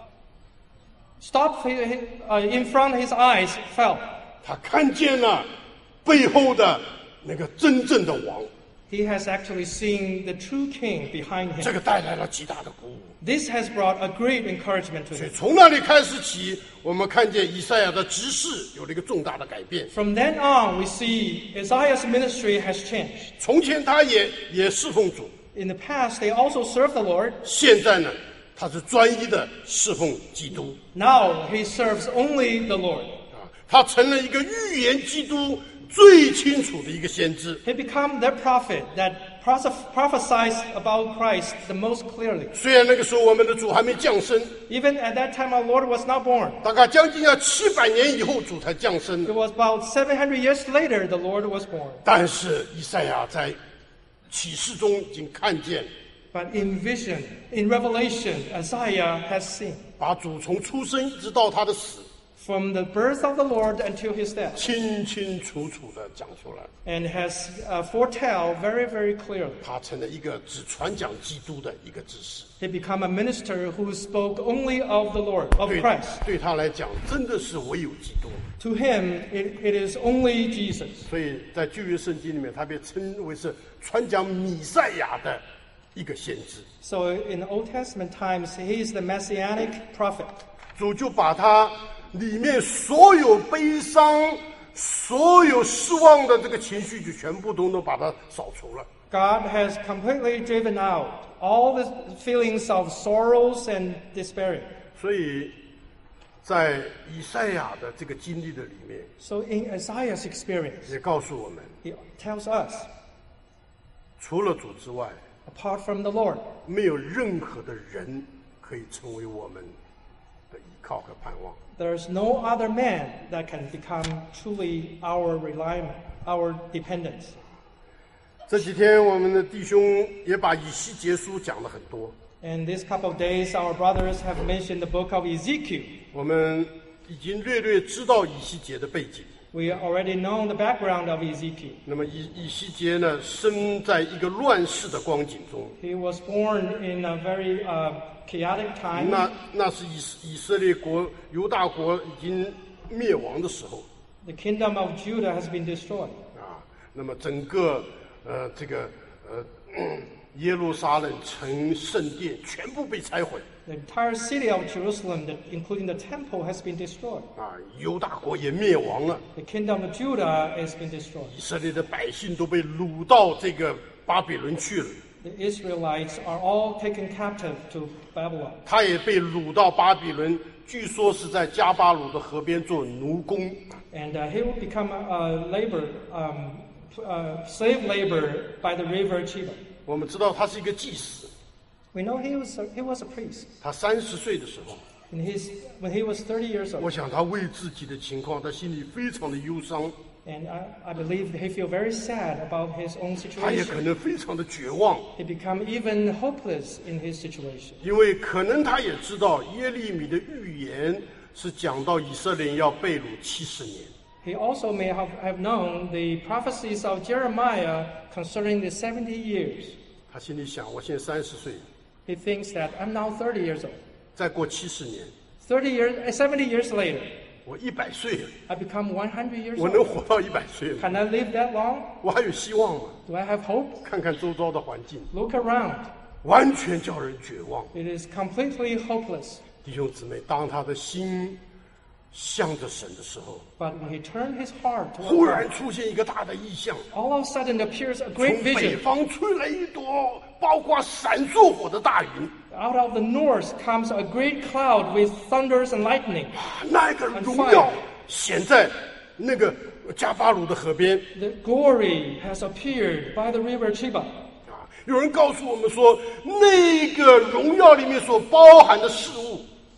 stopped his, uh, in front of his eyes fell. 他看见了背后的那个真正的王， He has actually seen the true king behind 这 him. 个带来了极大的鼓舞。 This has brought a great encouragement to 所以 him. 从那里开始起，我们看见以赛亚的执事有了一个重大的改变。 From then on, we see Isaiah's ministry has changed. 从前他也也侍奉主， In the past, they also served the Lord. 现在呢，他是专一的侍奉基督 Now he serves only the Lord. 啊，他成了一个预言基督最清楚的一个先知。 He became the prophet that prophes- prophesies about Christ the most clearly. 虽然那个时候我们的主还没降生， Even at that time, our Lord was not born. 大概将近要七百年以后主才降生 It。was about seven hundred years later the Lord was born. 但是以赛亚在启示中已经看见， But in vision, in revelation, Isaiah has seen 把主从出生一直到他的死， from the birth of the Lord until his death, 清清楚楚地讲出来。 and has uh, foretell very, very clearly. 他成了一个只传讲基督的一个知识。 He became a minister who spoke only of the Lord, of 对 Christ. 对他来讲，真的是唯有基督。 To him, it, it is only Jesus. 所以在旧约圣经里面，他被称为是传讲弥赛亚的一个先知。 So in Old Testament times, he is the messianic prophet. 主就把他里面所有悲伤、所有失望的这个情绪，就全部都能把它扫除了。 God has completely driven out all the feelings of sorrows and despair. 所以在以赛亚的这个经历的里面， So in Isaiah's experience, 也告诉我们， he tells us, 除了主之外， apart from the Lord, 没有任何的人可以成为我们的依靠和盼望。 there is no other man that can become truly our reliance, our dependence. 这几天我们的弟兄也把以西结书讲了很多， In this couple of days, our brothers have mentioned the book of Ezekiel. 我们已经略略知道以西结的背景。 We already know the background of Ezekiel. 那么以以西结呢，生在一个乱世的光景中， He was born in a very uh, chaotic time. 那那是以以色列国犹大国已经灭亡的时候 The kingdom of Judah has been destroyed. 啊。那么整个呃这个呃耶路撒冷城圣殿全部被拆毁 The entire city of Jerusalem, that- including the temple, has been destroyed. 啊，犹大国也灭亡了， The kingdom of Judah has been destroyed. 以色列的百姓都被掳到这个巴比伦去了， The Israelites are all taken captive to Babylon. 他也被掳到巴比伦，据说是在加巴鲁的河边做奴工。 And uh, he will become a, a labor, um, uh, slave labor by the river Chiba. 我们知道他是一个祭司， We know he was a, he was a priest. 他三十岁的时候， In his, when he was thirty years 我 old. 想他为自己的情况，他心里非常的忧伤， And I, I believe he feel very sad about his own 他也可 situation. 能非常的绝望， He become even hopeless in his situation. 因为可能他也知道耶利米的预言是讲到以色列人要被掳七十年。 He also may have, have known the prophecies of Jeremiah concerning the seventy years. 他心里想，我现在三十岁， He thinks that I'm now thirty years old. 再过七十年， thirty years, uh, seventy years later, 我一百岁了， I become one hundred years 我能 old. 活到一百岁了， Can I live that long? 我还有希望吗？ Do I have hope? 看看周遭的环境， Look around. 完全叫人绝望。 It is completely hopeless. 弟兄姊妹，当他的心向着神的时候， But when he turned his heart 忽 toward 然 God, 出现一个大的异象， all of a sudden appears a 从 great 北 vision. 方吹来一朵包括闪烁火的大云， Out of the north comes a great cloud with thunders and lightning. 那个荣耀显在那个加巴鲁的河边 The glory has appeared by the river Chiba. 啊！有人告诉我们说，那个荣耀里面所包含的事物，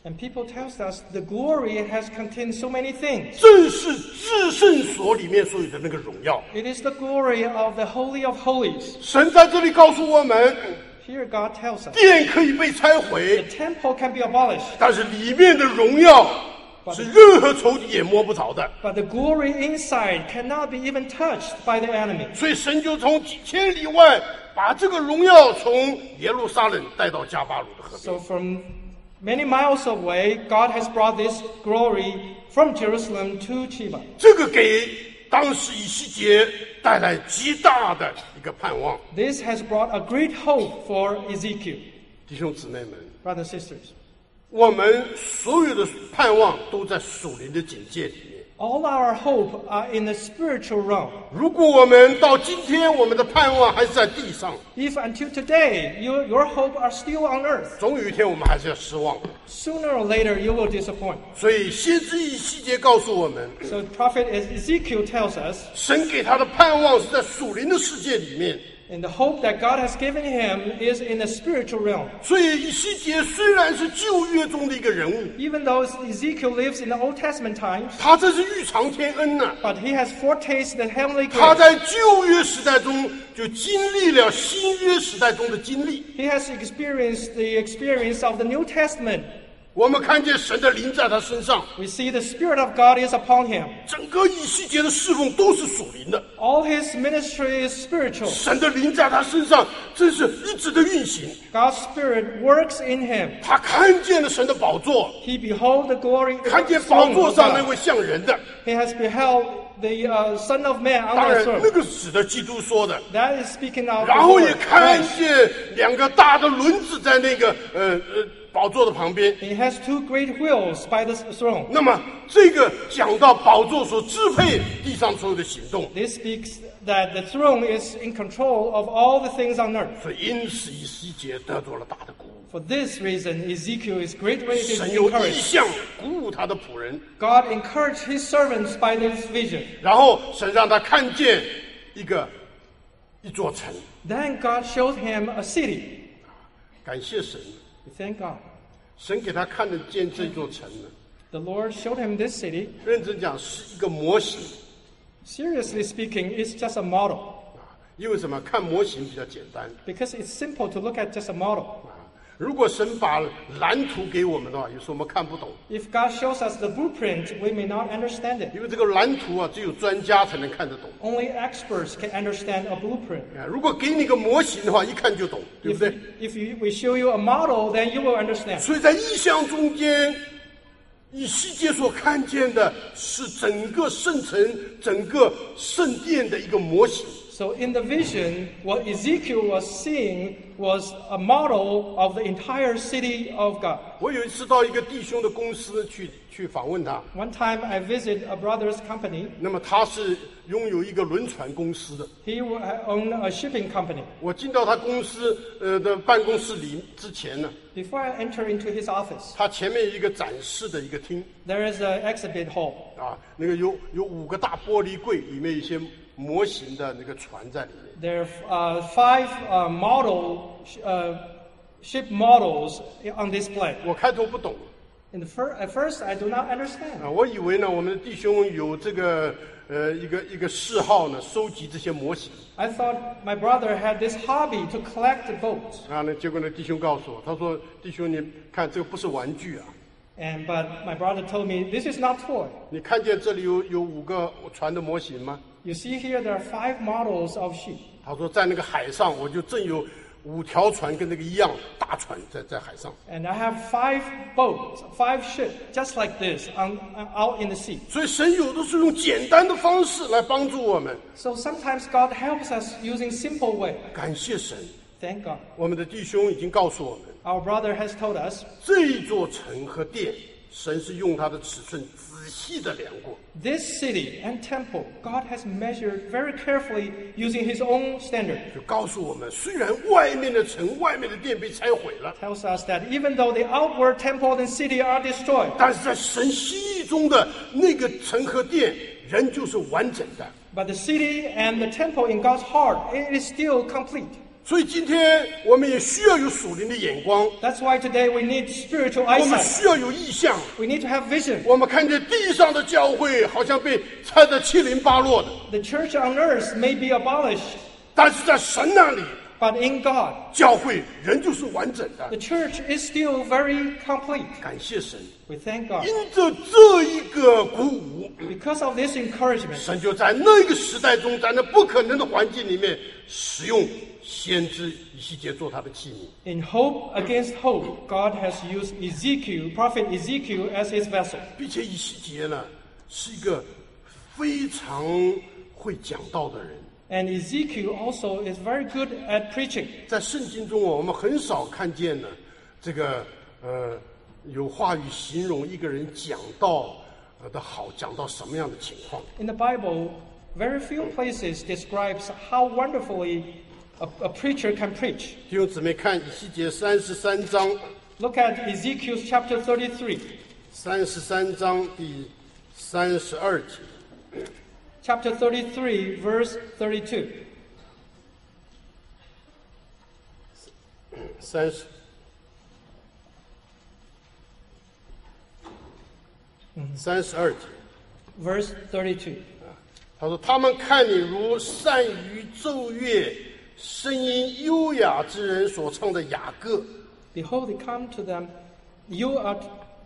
And people tells us the glory has contained so many things. 正是至圣所里面所有的那个荣耀。 It is the glory of the Holy of Holies. 神在这里告诉我们， Here God tells us 殿可以被拆 the 毁， temple can be abolished, 但是里面的荣耀是任何仇敌也摸不着的。 but the glory inside cannot be even touched by the enemy. 所以神就从几千里外把这个荣耀从耶路撒冷带到加巴鲁的河边。 So from many miles away, God has brought this glory from Jerusalem to Chiba. 这个给当时以西结带来极大的一个盼望。 This has brought a great hope for Ezekiel. 弟兄姊妹们， Brothers and sisters, 我们所有的盼望都在属灵的境界里面。 all our hope are in the spiritual realm. 如果我们到今天，我们的盼望还是在地上， If until today your, your hope are still on earth, 总有一天我们还是要失望的。 sooner or later you will disappoint. 所以先知以西结告诉我们， So prophet Ezekiel tells us, 神给他的盼望是在属灵的世界里面。 and the hope that God has given him is in the spiritual realm. 所以以西结虽然是旧约中的一个人物， Even though Ezekiel lives in the Old Testament times, 他这是欲尝天恩呐、 but he has foretasted the heavenly 他 grace. 在旧约时代中就经历了新约时代中的经历。 He has experienced the experience of the New Testament. 我们看见神的灵在他身上， We see the Spirit of God is upon him. 整个以西结的侍奉都是属灵的。 All his ministry is spiritual. 神的灵在他身上，真是一直的运行。 God's Spirit works in him. 他看见了神的宝座， He beheld the glory 看见宝 throne 座 of 上那 God. 位像人的。 He has beheld the uh, Son of Man 当 on 然 the， 那 throne. 个指的基督说的。 That is speaking of 然 the 后也 Lord 看 Christ. 见两个大的轮子在那个呃呃宝座的旁边。 He has two great wheels by the throne. 那么这个讲到宝座所支配地上所有的行动， This speaks that the throne is in control of all the things on earth. 所以因此以西结得着了大的鼓舞。 For this reason, Ezekiel is greatly 神有意 encouraged. 向鼓舞他的仆人， God encouraged his servants by this vision. 然后神让他看见一个一座城。 Then God showed him a city. 感谢神， We thank God. 神给他看得见这座城呢。 The Lord showed him this city. 认真讲是一个模型 Seriously speaking, it's just a model 啊，因为什么？看模型比较简单 because it's simple to look at just a model. 啊。如果神把蓝图给我们的话，有时候我们看不懂， If God shows us the blueprint, we may not understand it. 因为这个蓝图啊，只有专家才能看得懂 Only experts can understand a blueprint. 啊。如果给你个模型的话，一看就懂，对不 If, 对？ if you, we show you a model, then you will understand. 所以在意象中间，以西结所看见的是整个圣城、整个圣殿的一个模型。 So in the vision, what Ezekiel was seeing was a model of the entire city of God. 我有一次到一个弟兄的公司去去访问他， One time I visited a brother's company. 那么他是拥有一个轮船公司的。 He owned a shipping company. 我进到他公司呃的办公室里之前呢， Before I enter into his office, 他前面有一个展示的一个厅 there is an exhibit hall. 啊，那个有有五个大玻璃柜，里面有一些模型的那个船在里面。 There are uh, five uh, model uh, ship models on display. 我开头不懂 In the fir- at first, I do not understand. 啊，我以为呢我们的弟兄有这个呃一个一个嗜好呢，收集这些模型 I thought my brother had this hobby to collect boats. 啊。那结果呢，弟兄告诉我，他说：“弟兄，你看这个不是玩具啊， And but my brother told me this is not toy. 你看见这里有有五个船的模型吗？” You see here there are five models of ship. 他说在那个海上，我就正有五条船跟那个一样大船在在海上。 And I have five boats, five ships, just like this, on, out in the sea. 所以神有的是用简单的方式来帮助我们。 So sometimes God helps us using simple way. 感谢神， Thank God. 我们的弟兄已经告诉我们， Our brother has told us 这一座城和殿，神是用它的尺寸仔细的量过。 this city and temple, God has measured very carefully using His own standard. 就告诉我们，虽然外面的城、外面的殿被拆毁了， Tells us that even though the outward temple and city are destroyed, 但是在神心意中的那个城和殿，仍旧是完整的。 but the city and the temple in God's heart, it is still complete. 所以今天我们也需要有属灵的眼光， That's why today we need spiritual 我们 eyesight. 需要有意向。 We need to have vision. 我们看见地上的教会好像被拆得七零八落的， The church on earth may be abolished, 但是在神那里， but in God, 教会仍旧是完整的。 the church is still very complete. 感谢神， We thank God. 因着这一个鼓舞， Because of this encouragement, 神就在那个时代中，在那不可能的环境里面，使用先知以西结做他的器皿。 in hope against hope, God has used Ezekiel, prophet Ezekiel, as his vessel. 并且以西结呢，是一个非常会讲道的人。 And Ezekiel also is very good at preaching. 在圣经中，我们很少看见呢，这个呃有话语形容一个人讲道呃的好，讲到什么样的情况。 In the Bible, very few places describes how wonderfully a, a preacher can preach. 弟兄姊妹，看以西结三十三章， Look at Ezekiel chapter thirty-three. 三十三章第三十二节。 Chapter thirty-three, verse thirty-two. 三十，三十二节， Verse thirty-two. 他说：“他们看你如善于奏乐、声音优雅之人所唱的雅歌， Behold, they come to them. You are,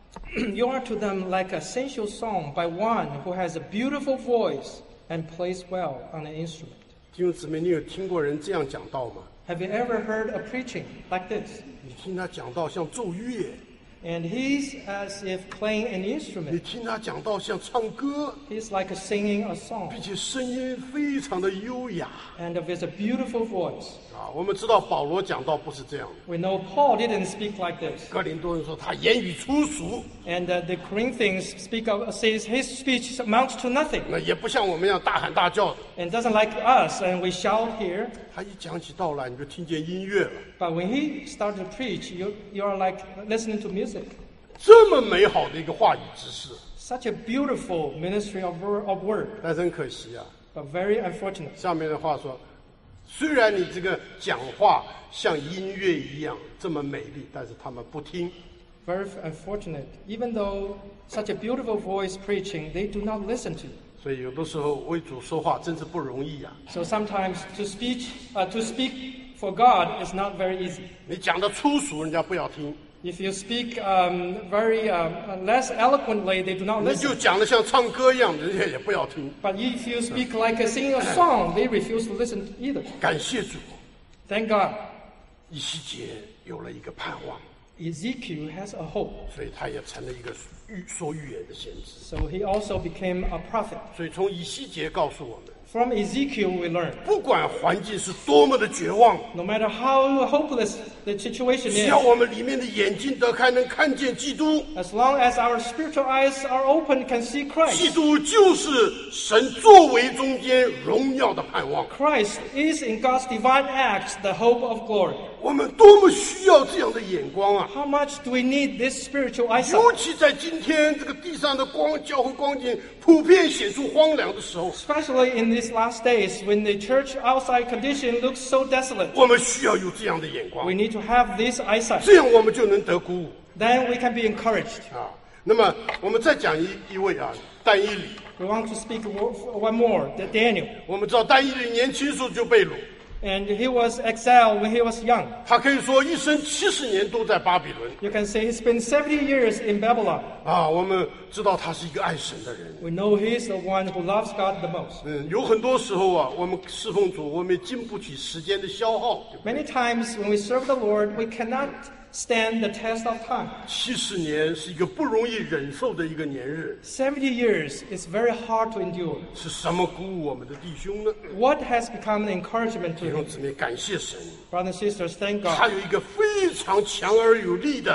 you are to them like a sensual song by one who has a beautiful voice and plays well on an instrument. 弟兄姊妹，你有听过人这样讲道吗？ Have you ever heard a preaching like this? 你听他讲道像奏乐， And he's as if playing an 你 instrument. 听他讲道像唱歌， He's like singing a 并 song, 且声音非常的优雅 and with a beautiful voice. 啊！我们知道保罗讲道不是这样的， We know Paul didn't speak like this. 哥林多人说他言语粗俗， And uh, the Corinthians speak of, says his speech amounts to nothing 那也不像我们一样大喊大叫的。 and doesn't like us, and we shout here. 他一讲起道来，你就听见音乐了。 But when he started to preach, you, you are like listening to music. 这么美好的一个话语知识， Such a beautiful ministry of, wor- of word, 但是很可惜啊。 but very unfortunate. 下面的话说，虽然你这个讲话像音乐一样这么美丽，但是他们不听。 Very unfortunate. Even though such a beautiful voice preaching, they do not listen to. 所以有的时候为主说话真是不容易啊。 So sometimes to speak, uh, to speak for God is not very easy. 你讲的粗俗，人家不要听； If you speak um, very um, less eloquently, they do not 你就 listen. 讲的像唱歌一样，人家也不要听。 But if you speak like a singing a song, they refuse to listen either. 感谢主， Thank God, 以西结有了一个盼望， Ezekiel has a hope. 所以他也成了一个预说预言的先知。 So he also became a prophet. 所以从以西结告诉我们， From Ezekiel, we learn 不管环境是多么的绝望， no matter how hopeless the situation 只 is, 要我们里面的眼睛得开，能看见基督， as long as our spiritual eyes are open, can see 基 Christ. 督就是神作为中间荣耀的盼望。 Christ is in God's divine acts the hope of glory. 我们多么需要这样的眼光啊！ How much do we need this spiritual 尤 eyesight? 其在今天这个地上的光教会光景普遍显出荒凉的时候， Especially in these last days when the church outside condition looks so desolate. 我们需要有这样的眼光 We，need to have this eyesight. 这样我们就能得鼓舞 Then we can be encouraged. 啊。那么我们再讲一一位啊，但以理。 We want to speak wo- one more, the Daniel. 我们知道但以理年轻时候就被掳， And he was exiled when he was young. 他可以说一生七十年都在巴比伦 You can say he spent seventy years in Babylon. 啊。我们知道他是一个爱神的人。 We know he is the one who loves God the most. 嗯，有很多时候啊，我们侍奉主，我们也经不起时间的消耗。 Many times when we serve the Lord, we cannot stand the test of time. 七十年是一个不容易忍受的一个年日， seventy years is very hard to endure. 是什么鼓舞我们的弟兄呢？ What has become an encouragement to 弟兄 him? 姊妹，感谢神， Brothers and sisters, thank 他 God. 有一个非常强而有力的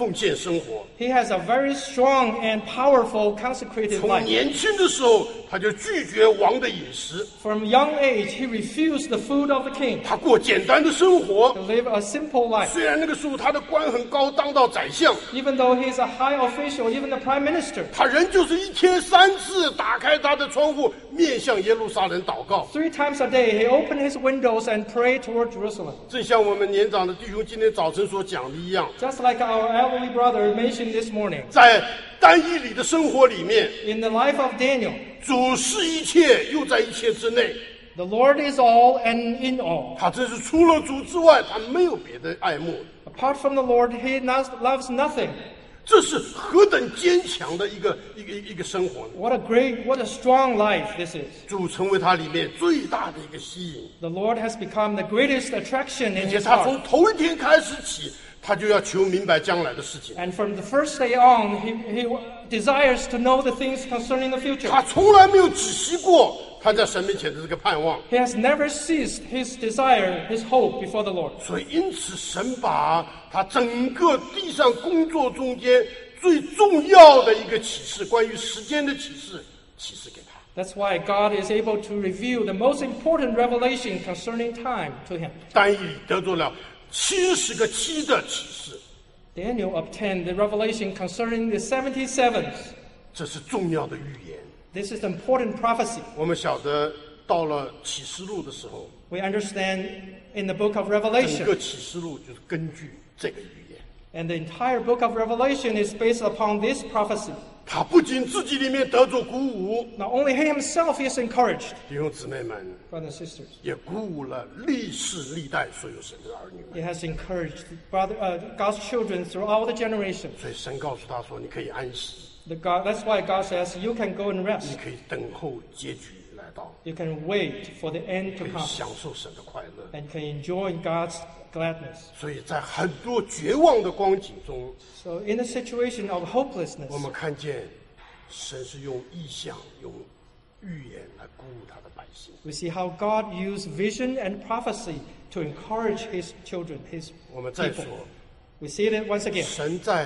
奉献生活。 He has a very strong and powerful consecrated 从 life. 年轻的时候，他就拒绝王的饮食， From young age, he refused the food of the king 他过简单的生活。 to live a simple life. 虽然那个时候他的官很高，当到宰相， Even though he's a high official, even the prime minister, 他仍旧是一天三次打开他的窗户，面向耶路撒冷祷告。 three times a day he opened his windows and prayed toward Jerusalem. 正像我们年长的弟兄今天早晨所讲的一样， Just like our elderly brother mentioned this morning, 在单一里的生活里面， in the life of Daniel, 主是一切，又在一切之内。 the Lord is all and in all. 他真是除了主之外，他没有别的爱慕。 Apart from the Lord, he not, loves nothing. 这是何等坚强的一个一个一个生活呢？ What a great, what a strong life this is. 主成为他里面最大的一个吸引， The Lord has become the greatest attraction in 而且 his 他从 heart. 头一天开始起，他就要求明白将来的事情。 And from the first day on, he, he desires to know the things concerning the future. 他从来没有止息过他在神面前的这个盼望。 He has never ceased his desire, his hope before the Lord. 所以，因此神把他整个地上工作中间最重要的一个启示，关于时间的启示，启示给他。 That's why God is able to reveal the most important revelation concerning time to him. 单以理得着了七十个七的启示， Daniel obtained the revelation concerning the seventy sevens. 这是重要的预言。 This is important prophecy. 我们晓得，到了启示录的时候， We understand in the book of 整 Revelation, 个启示录就是根据这个预言。 and the entire book of Revelation is based upon this prophecy. 他不仅自己里面得着鼓舞， Not only he himself is encouraged, 弟兄姊妹们 brothers and sisters, 也鼓舞了历世历代所有神的儿女 he 们。 has encouraged brother, uh, God's children throughout the generations. 所以神告诉他说：“你可以安息， The God, that's why God says you can go and 你 rest. 可以等候结局来到， You can wait for the end 可 to 以 come, 享受神的快乐。” and can enjoy God's gladness. 所以在很多绝望的光景中， So in a situation of 我 hopelessness, 们看见神是用意象、用预言来鼓舞他的百姓。 we see how God used vision and prophecy to encourage his children, his 我们再 people. 说， We see it once again. 神在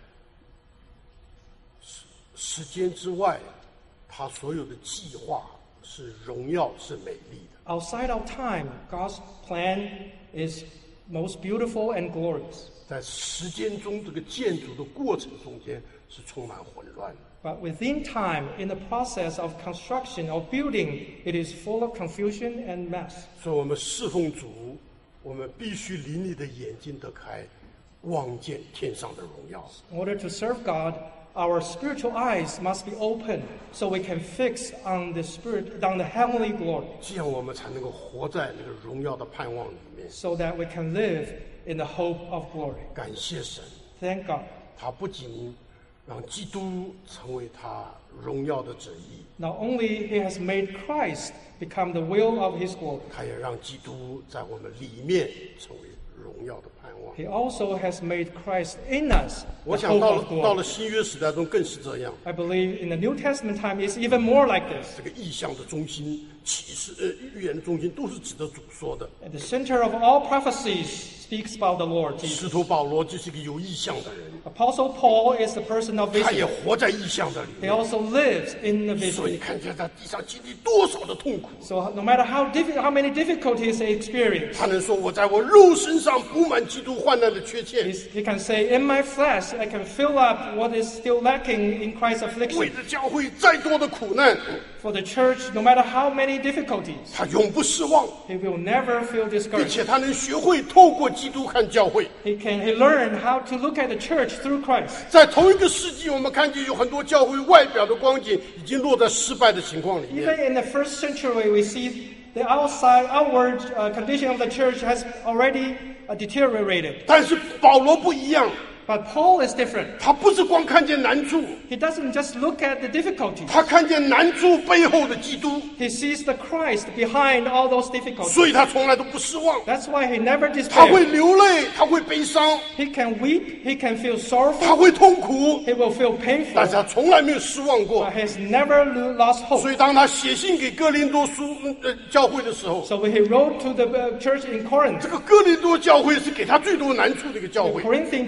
时时间之外，他所有的计划是荣耀、是美丽的。 Outside of time, God's plan is most beautiful and glorious. 在时间中这个建筑的过程中间是充满混乱的。 But within time, in the process of construction or building, it is full of confusion and mess. 所以我们侍奉主，我们必须离你的眼睛得开，望见天上的荣耀。 In order to serve God, our spiritual eyes must be open so we can fix on the spirit, on the heavenly glory, 这样我们才能够活在那个荣耀的盼望里面。 so that we can live in the hope of glory. 感谢神， Thank God. 他不仅让基督成为他荣耀的旨意， Not only he has made Christ become the will of his glory, 他也让基督在我们里面成为荣耀的盼望。 he also has made Christ in us 我 the 想 hope 到了 of 到 glory. 了新约时代中更是这样。 I believe in the New Testament time it's even more like this. 这个意象的中心、启示呃预言的中心，都是指着主说的。 At the center of all prophecies speaks about the Lord 使 Jesus. 徒保罗就是一个有意象的人， Apostle Paul is the person of 他也 vision. 活在意象的里 He 面。 also lives in the 所以 vision. 你看见他地上经历多少的痛苦， So no matter how diffi- how many difficulties he experiences, 他能说我在我肉身上补满基督患难的缺欠， he's- he can say, in my flesh, I can fill up what is still lacking in Christ's 为 affliction. 了教会再多的苦难， For the church, no matter how many difficulties, 他永不失望， he will never feel 并 discouraged. 且他能学会透过基督看教会。 He can he learn how to look at the church through Christ. 在同一个世纪，我们看见有很多教会外表的光景已经落在失败的情况里面。 Even in the first century, we see the outside, outward uh, condition of the church has already uh, deteriorated. 但是保罗不一样， But Paul is different. 他不是光看见难处， He doesn't just look at the difficulties. 他看见难处背后的基督， He sees the Christ behind all those difficulties. 所以他从来都不失望。 That's why he never 他会 despairs. 流泪，他会悲伤， He can weep, he can feel 他 sorrowful, 会痛苦， he will feel 但是 painful, 他从来没有失望过 but。he has never lo- lost hope. 所以当他写信给哥林多书呃教会的时候， So when he wrote to the uh, church in Corinth, 这个哥林多教会是给他最多难处的一个教 the 会。 Corinthian church has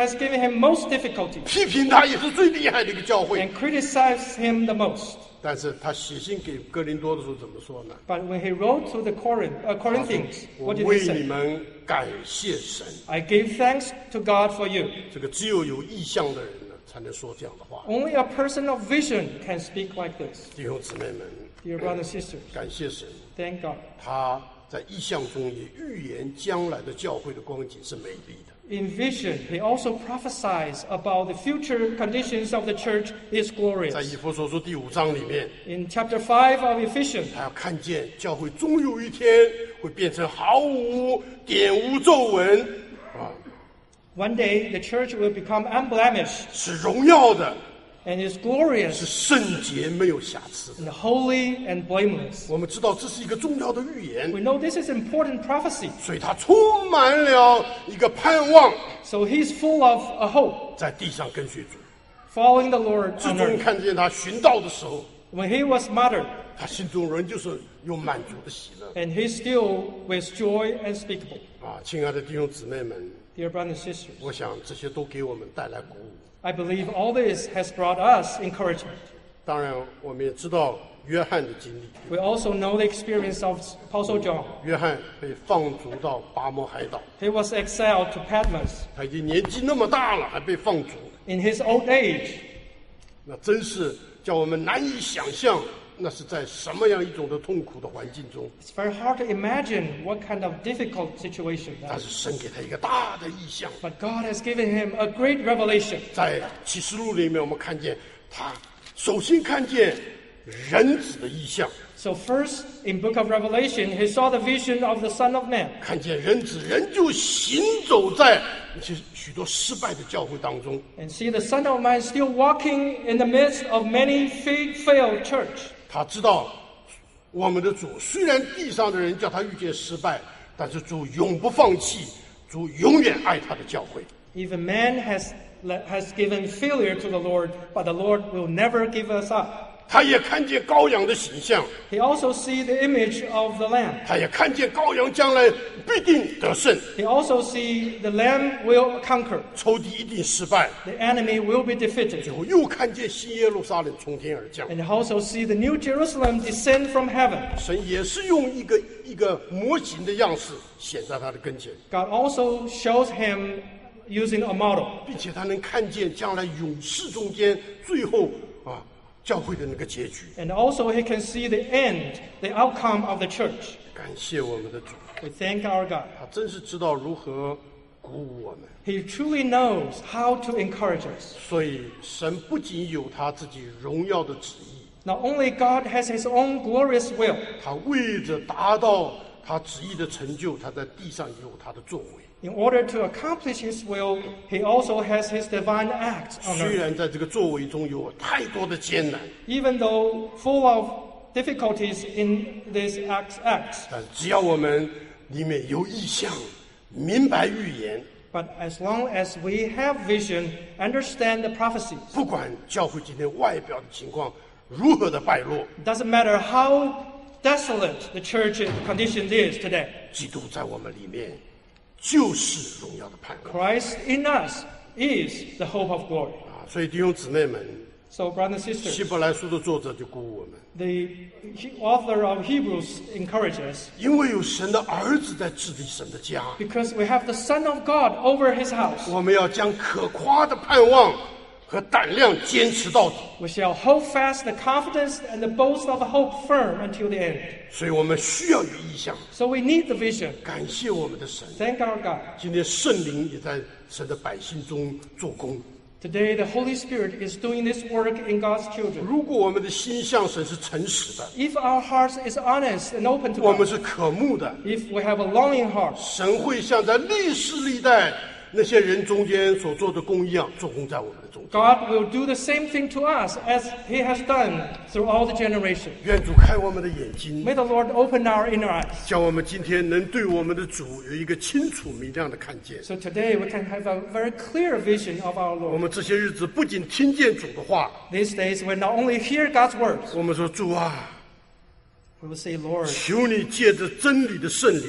has given him most difficulty 批评他也是最厉害的一个教会。 and criticized him the most. 但是他写信给哥林多的时候怎么说呢？ But when he wrote to the Corinth, uh, 他说 Corinthians, 我 what did he 为你 say? 们感谢神。 I give thanks to God for you. 这个只有有意向的人呢，才能说这样的话。 Only a person of vision can speak like this. 弟兄姊妹们， Dear brothers and sisters, 感谢神， thank God. 他在意象中也预言将来的教会的光景是美丽的。 In vision, he also prophesies about the future conditions of the church is 在 glorious. 以弗所书第五章里面， In chapter five of Ephesians, 他要看见教会终有一天会变成毫无点污皱纹啊， one day the church will become unblemished 是荣耀的， and is 是 glorious 圣洁没有瑕疵的。 and holy and blameless. 我们知道这是一个重要的预言， We know this is important prophecy. 所以他充满了一个盼望， So he's full of a hope, 在地上跟随主。 following the Lord 自 on 从 earth. 看见他寻道的时候， When he was martyred, 他心中仍旧是有满足的喜乐 and he still with joy unspeakable. 啊！亲爱的弟兄姊妹们， Dear brothers and sisters, 我想这些都给我们带来鼓舞。 I believe all this has brought us encouragement. 当然，我们也知道约翰的经历， We also know the experience of Apostle John. 约翰被放逐到巴摩海岛， He was exiled to Patmos 他已经年纪那么大了，还被放逐， in his old age. 那真是叫我们难以想象，那是在什么样一种的痛苦的环境中。 It's very hard to imagine what kind of difficult situation 但 that 是 is. 神给他一个大的意象， But God has given him a great revelation. 在启示录里面，我们看见他首先看见人子的意象， So first, in book of Revelation, he saw the vision of the Son of Man. 看见人子仍旧行走在一些许多失败的教会当中。 And see the Son of Man still walking in the midst of many fa- failed church. 他知道我们的主虽然地上的人叫他遇见失败，但是主永不放弃，主永远爱他的教会。 Even man has, has given failure to the Lord, but the Lord will never give us up. 他也看见羔羊的形象， He also sees the image of the Lamb. 他也看见羔羊将来必定得胜， He also sees the Lamb will conquer. 仇敌一定失败。 The enemy will be defeated. 最后又看见新耶路撒冷从天而降， And also see the new Jerusalem descend from heaven. 神也是用一个一个模型的样式显在他的跟前， God also shows him using a model. 并且他能看见将来勇士中间最后啊教会的那个结局。 And also he can see the end, the outcome of the church. 感谢我们的主， We thank our God. 他真是知道如何鼓舞我们。 He truly knows how to encourage us. 所以神不仅有他自己荣耀的旨意， Not only God has his own glorious will, 他为着达到他旨意的成就，他在地上有他的作为。 in order to accomplish his will, he also has his divine acts on 虽 earth. 然在这个作为中有太多的艰难， Even though full of difficulties in these acts, acts, 但只要我们里面有意向，明白预言， but as long as we have vision, understand the prophecies, 不管教会今天外表的情况如何的败落， it doesn't matter how desolate the church condition is today. 基督在我们里面就是荣耀的盼望 Christ in us is the hope of glory. 啊！所以弟兄姊妹们， So, brothers and 希 sisters, 伯来书的作者就鼓舞我们， the author of Hebrews encourages us 因为有神的儿子在治理神的家， because we have the Son of God over his house. 我们要将可夸的盼望和胆量坚持到底。 We shall hold fast the confidence and the boast of hope firm until the end. 所以我们需要有意向， So we need the vision. 感谢我们的神。 Thank our God. 今天圣灵也在神的百姓中做工。 Today, the Holy Spirit is doing this work in God's children. 如果我们的心向神是诚实的， If our hearts is honest and open to 我们 God, 是渴慕的， if we have a longing heart, 神会像在历史历代那些人中间所做的工一样，做工在我们的中间。 God will do the same thing to us as He has done through all the generations. 愿主开我们的眼睛， May the Lord open our inner eyes, 叫我们今天能对我们的主有一个清楚明亮的看见。 so today we can have a very clear vision of our 我 Lord. 们这些日子不仅听见主的话， These days, we not only hear God's words, 我们说主啊， we will say, Lord, 求你借着真理的圣灵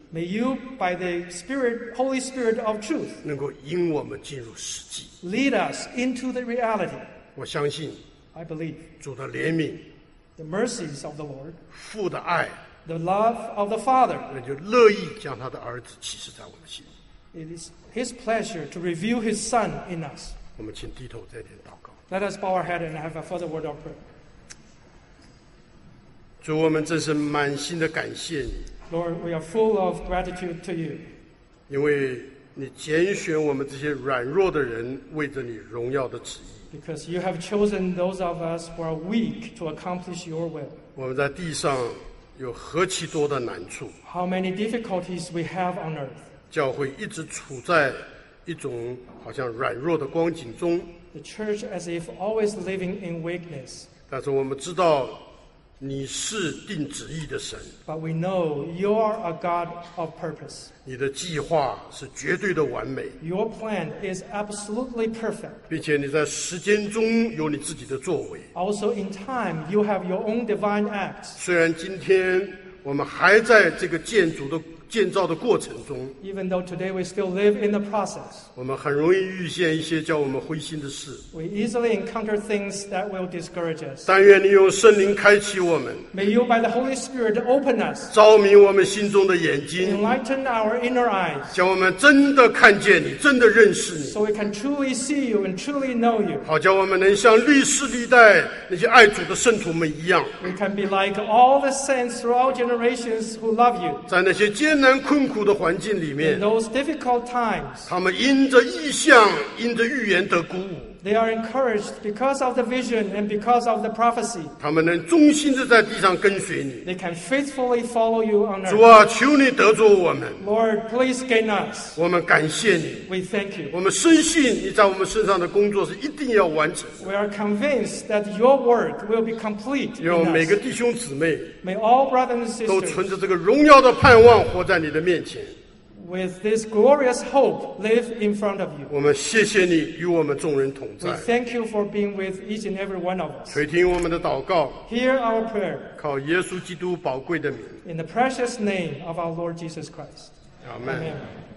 May you, by the Spirit, Holy Spirit of truth, 能够引我们进入实际。 lead us into the reality. 我相信 I believe 主的怜悯、 the mercies of the Lord, 父的爱， the love of the Father. 那就乐意将他的儿子启示在我们心里。 It is His pleasure to reveal His Son in us. 我们请低头再点祷告。 Let us bow our head and have a further word of prayer. 主，我们真是满心的感谢你， Lord, we are full of gratitude to you 因为你拣选我们这些软弱的人，为着你荣耀的旨意。 because you have chosen those of us who are weak to accomplish your will. 我们在地上有何其多的难处， How many difficulties we have on earth. 教会一直处在一种好像软弱的光景中， The church as if always living in weakness. 但是我们知道你是定旨意的神， But we know you are a God of purpose. 你的计划是绝对的完美， Your plan is absolutely perfect. 并且你在时间中有你自己的作为。 Also in time, you have your own divine acts. 虽然今天我们还在这个建筑的建造的过程中， Even though today we still live in the process, 我们很容易遇见一些叫我们灰心的事。 we easily encounter things that will discourage us. 但愿你用圣灵开启我们， May you, by the Holy Spirit, open us, 照明我们心中的眼睛， enlighten our inner eyes, 叫我们真的看见你，真的认识你， so we can truly see you and truly know you. 好叫我们能像历世历代那些爱主的圣徒们一样， We can be like all the saints throughout generations who love you. 在那些艰难困苦的环境里 In 面， those difficult times, 他们因着异象，因着预言得鼓舞， they are encouraged because of the vision and because of the prophecy. 他们能忠心的在地上跟随你。 They can faithfully follow you on 主 earth. 啊，求你得着我们， Lord, please gain us. 我们感谢你， We thank you. 我们深信你在我们身上的工作是一定要完成的。 We are convinced that your work will be complete 愿我 in 每个 us. 弟兄姊妹 May all brothers and 都 sisters 存着这个荣耀的盼望活在你的面前。 with this glorious hope live in front of you. 我们谢谢你与我们众人同 We 在， thank you for being with each and every one of us. 垂听我们的祷告， Hear our prayer 靠耶稣基督宝贵的名， in the precious name of our Lord Jesus Christ. 阿门。 Amen.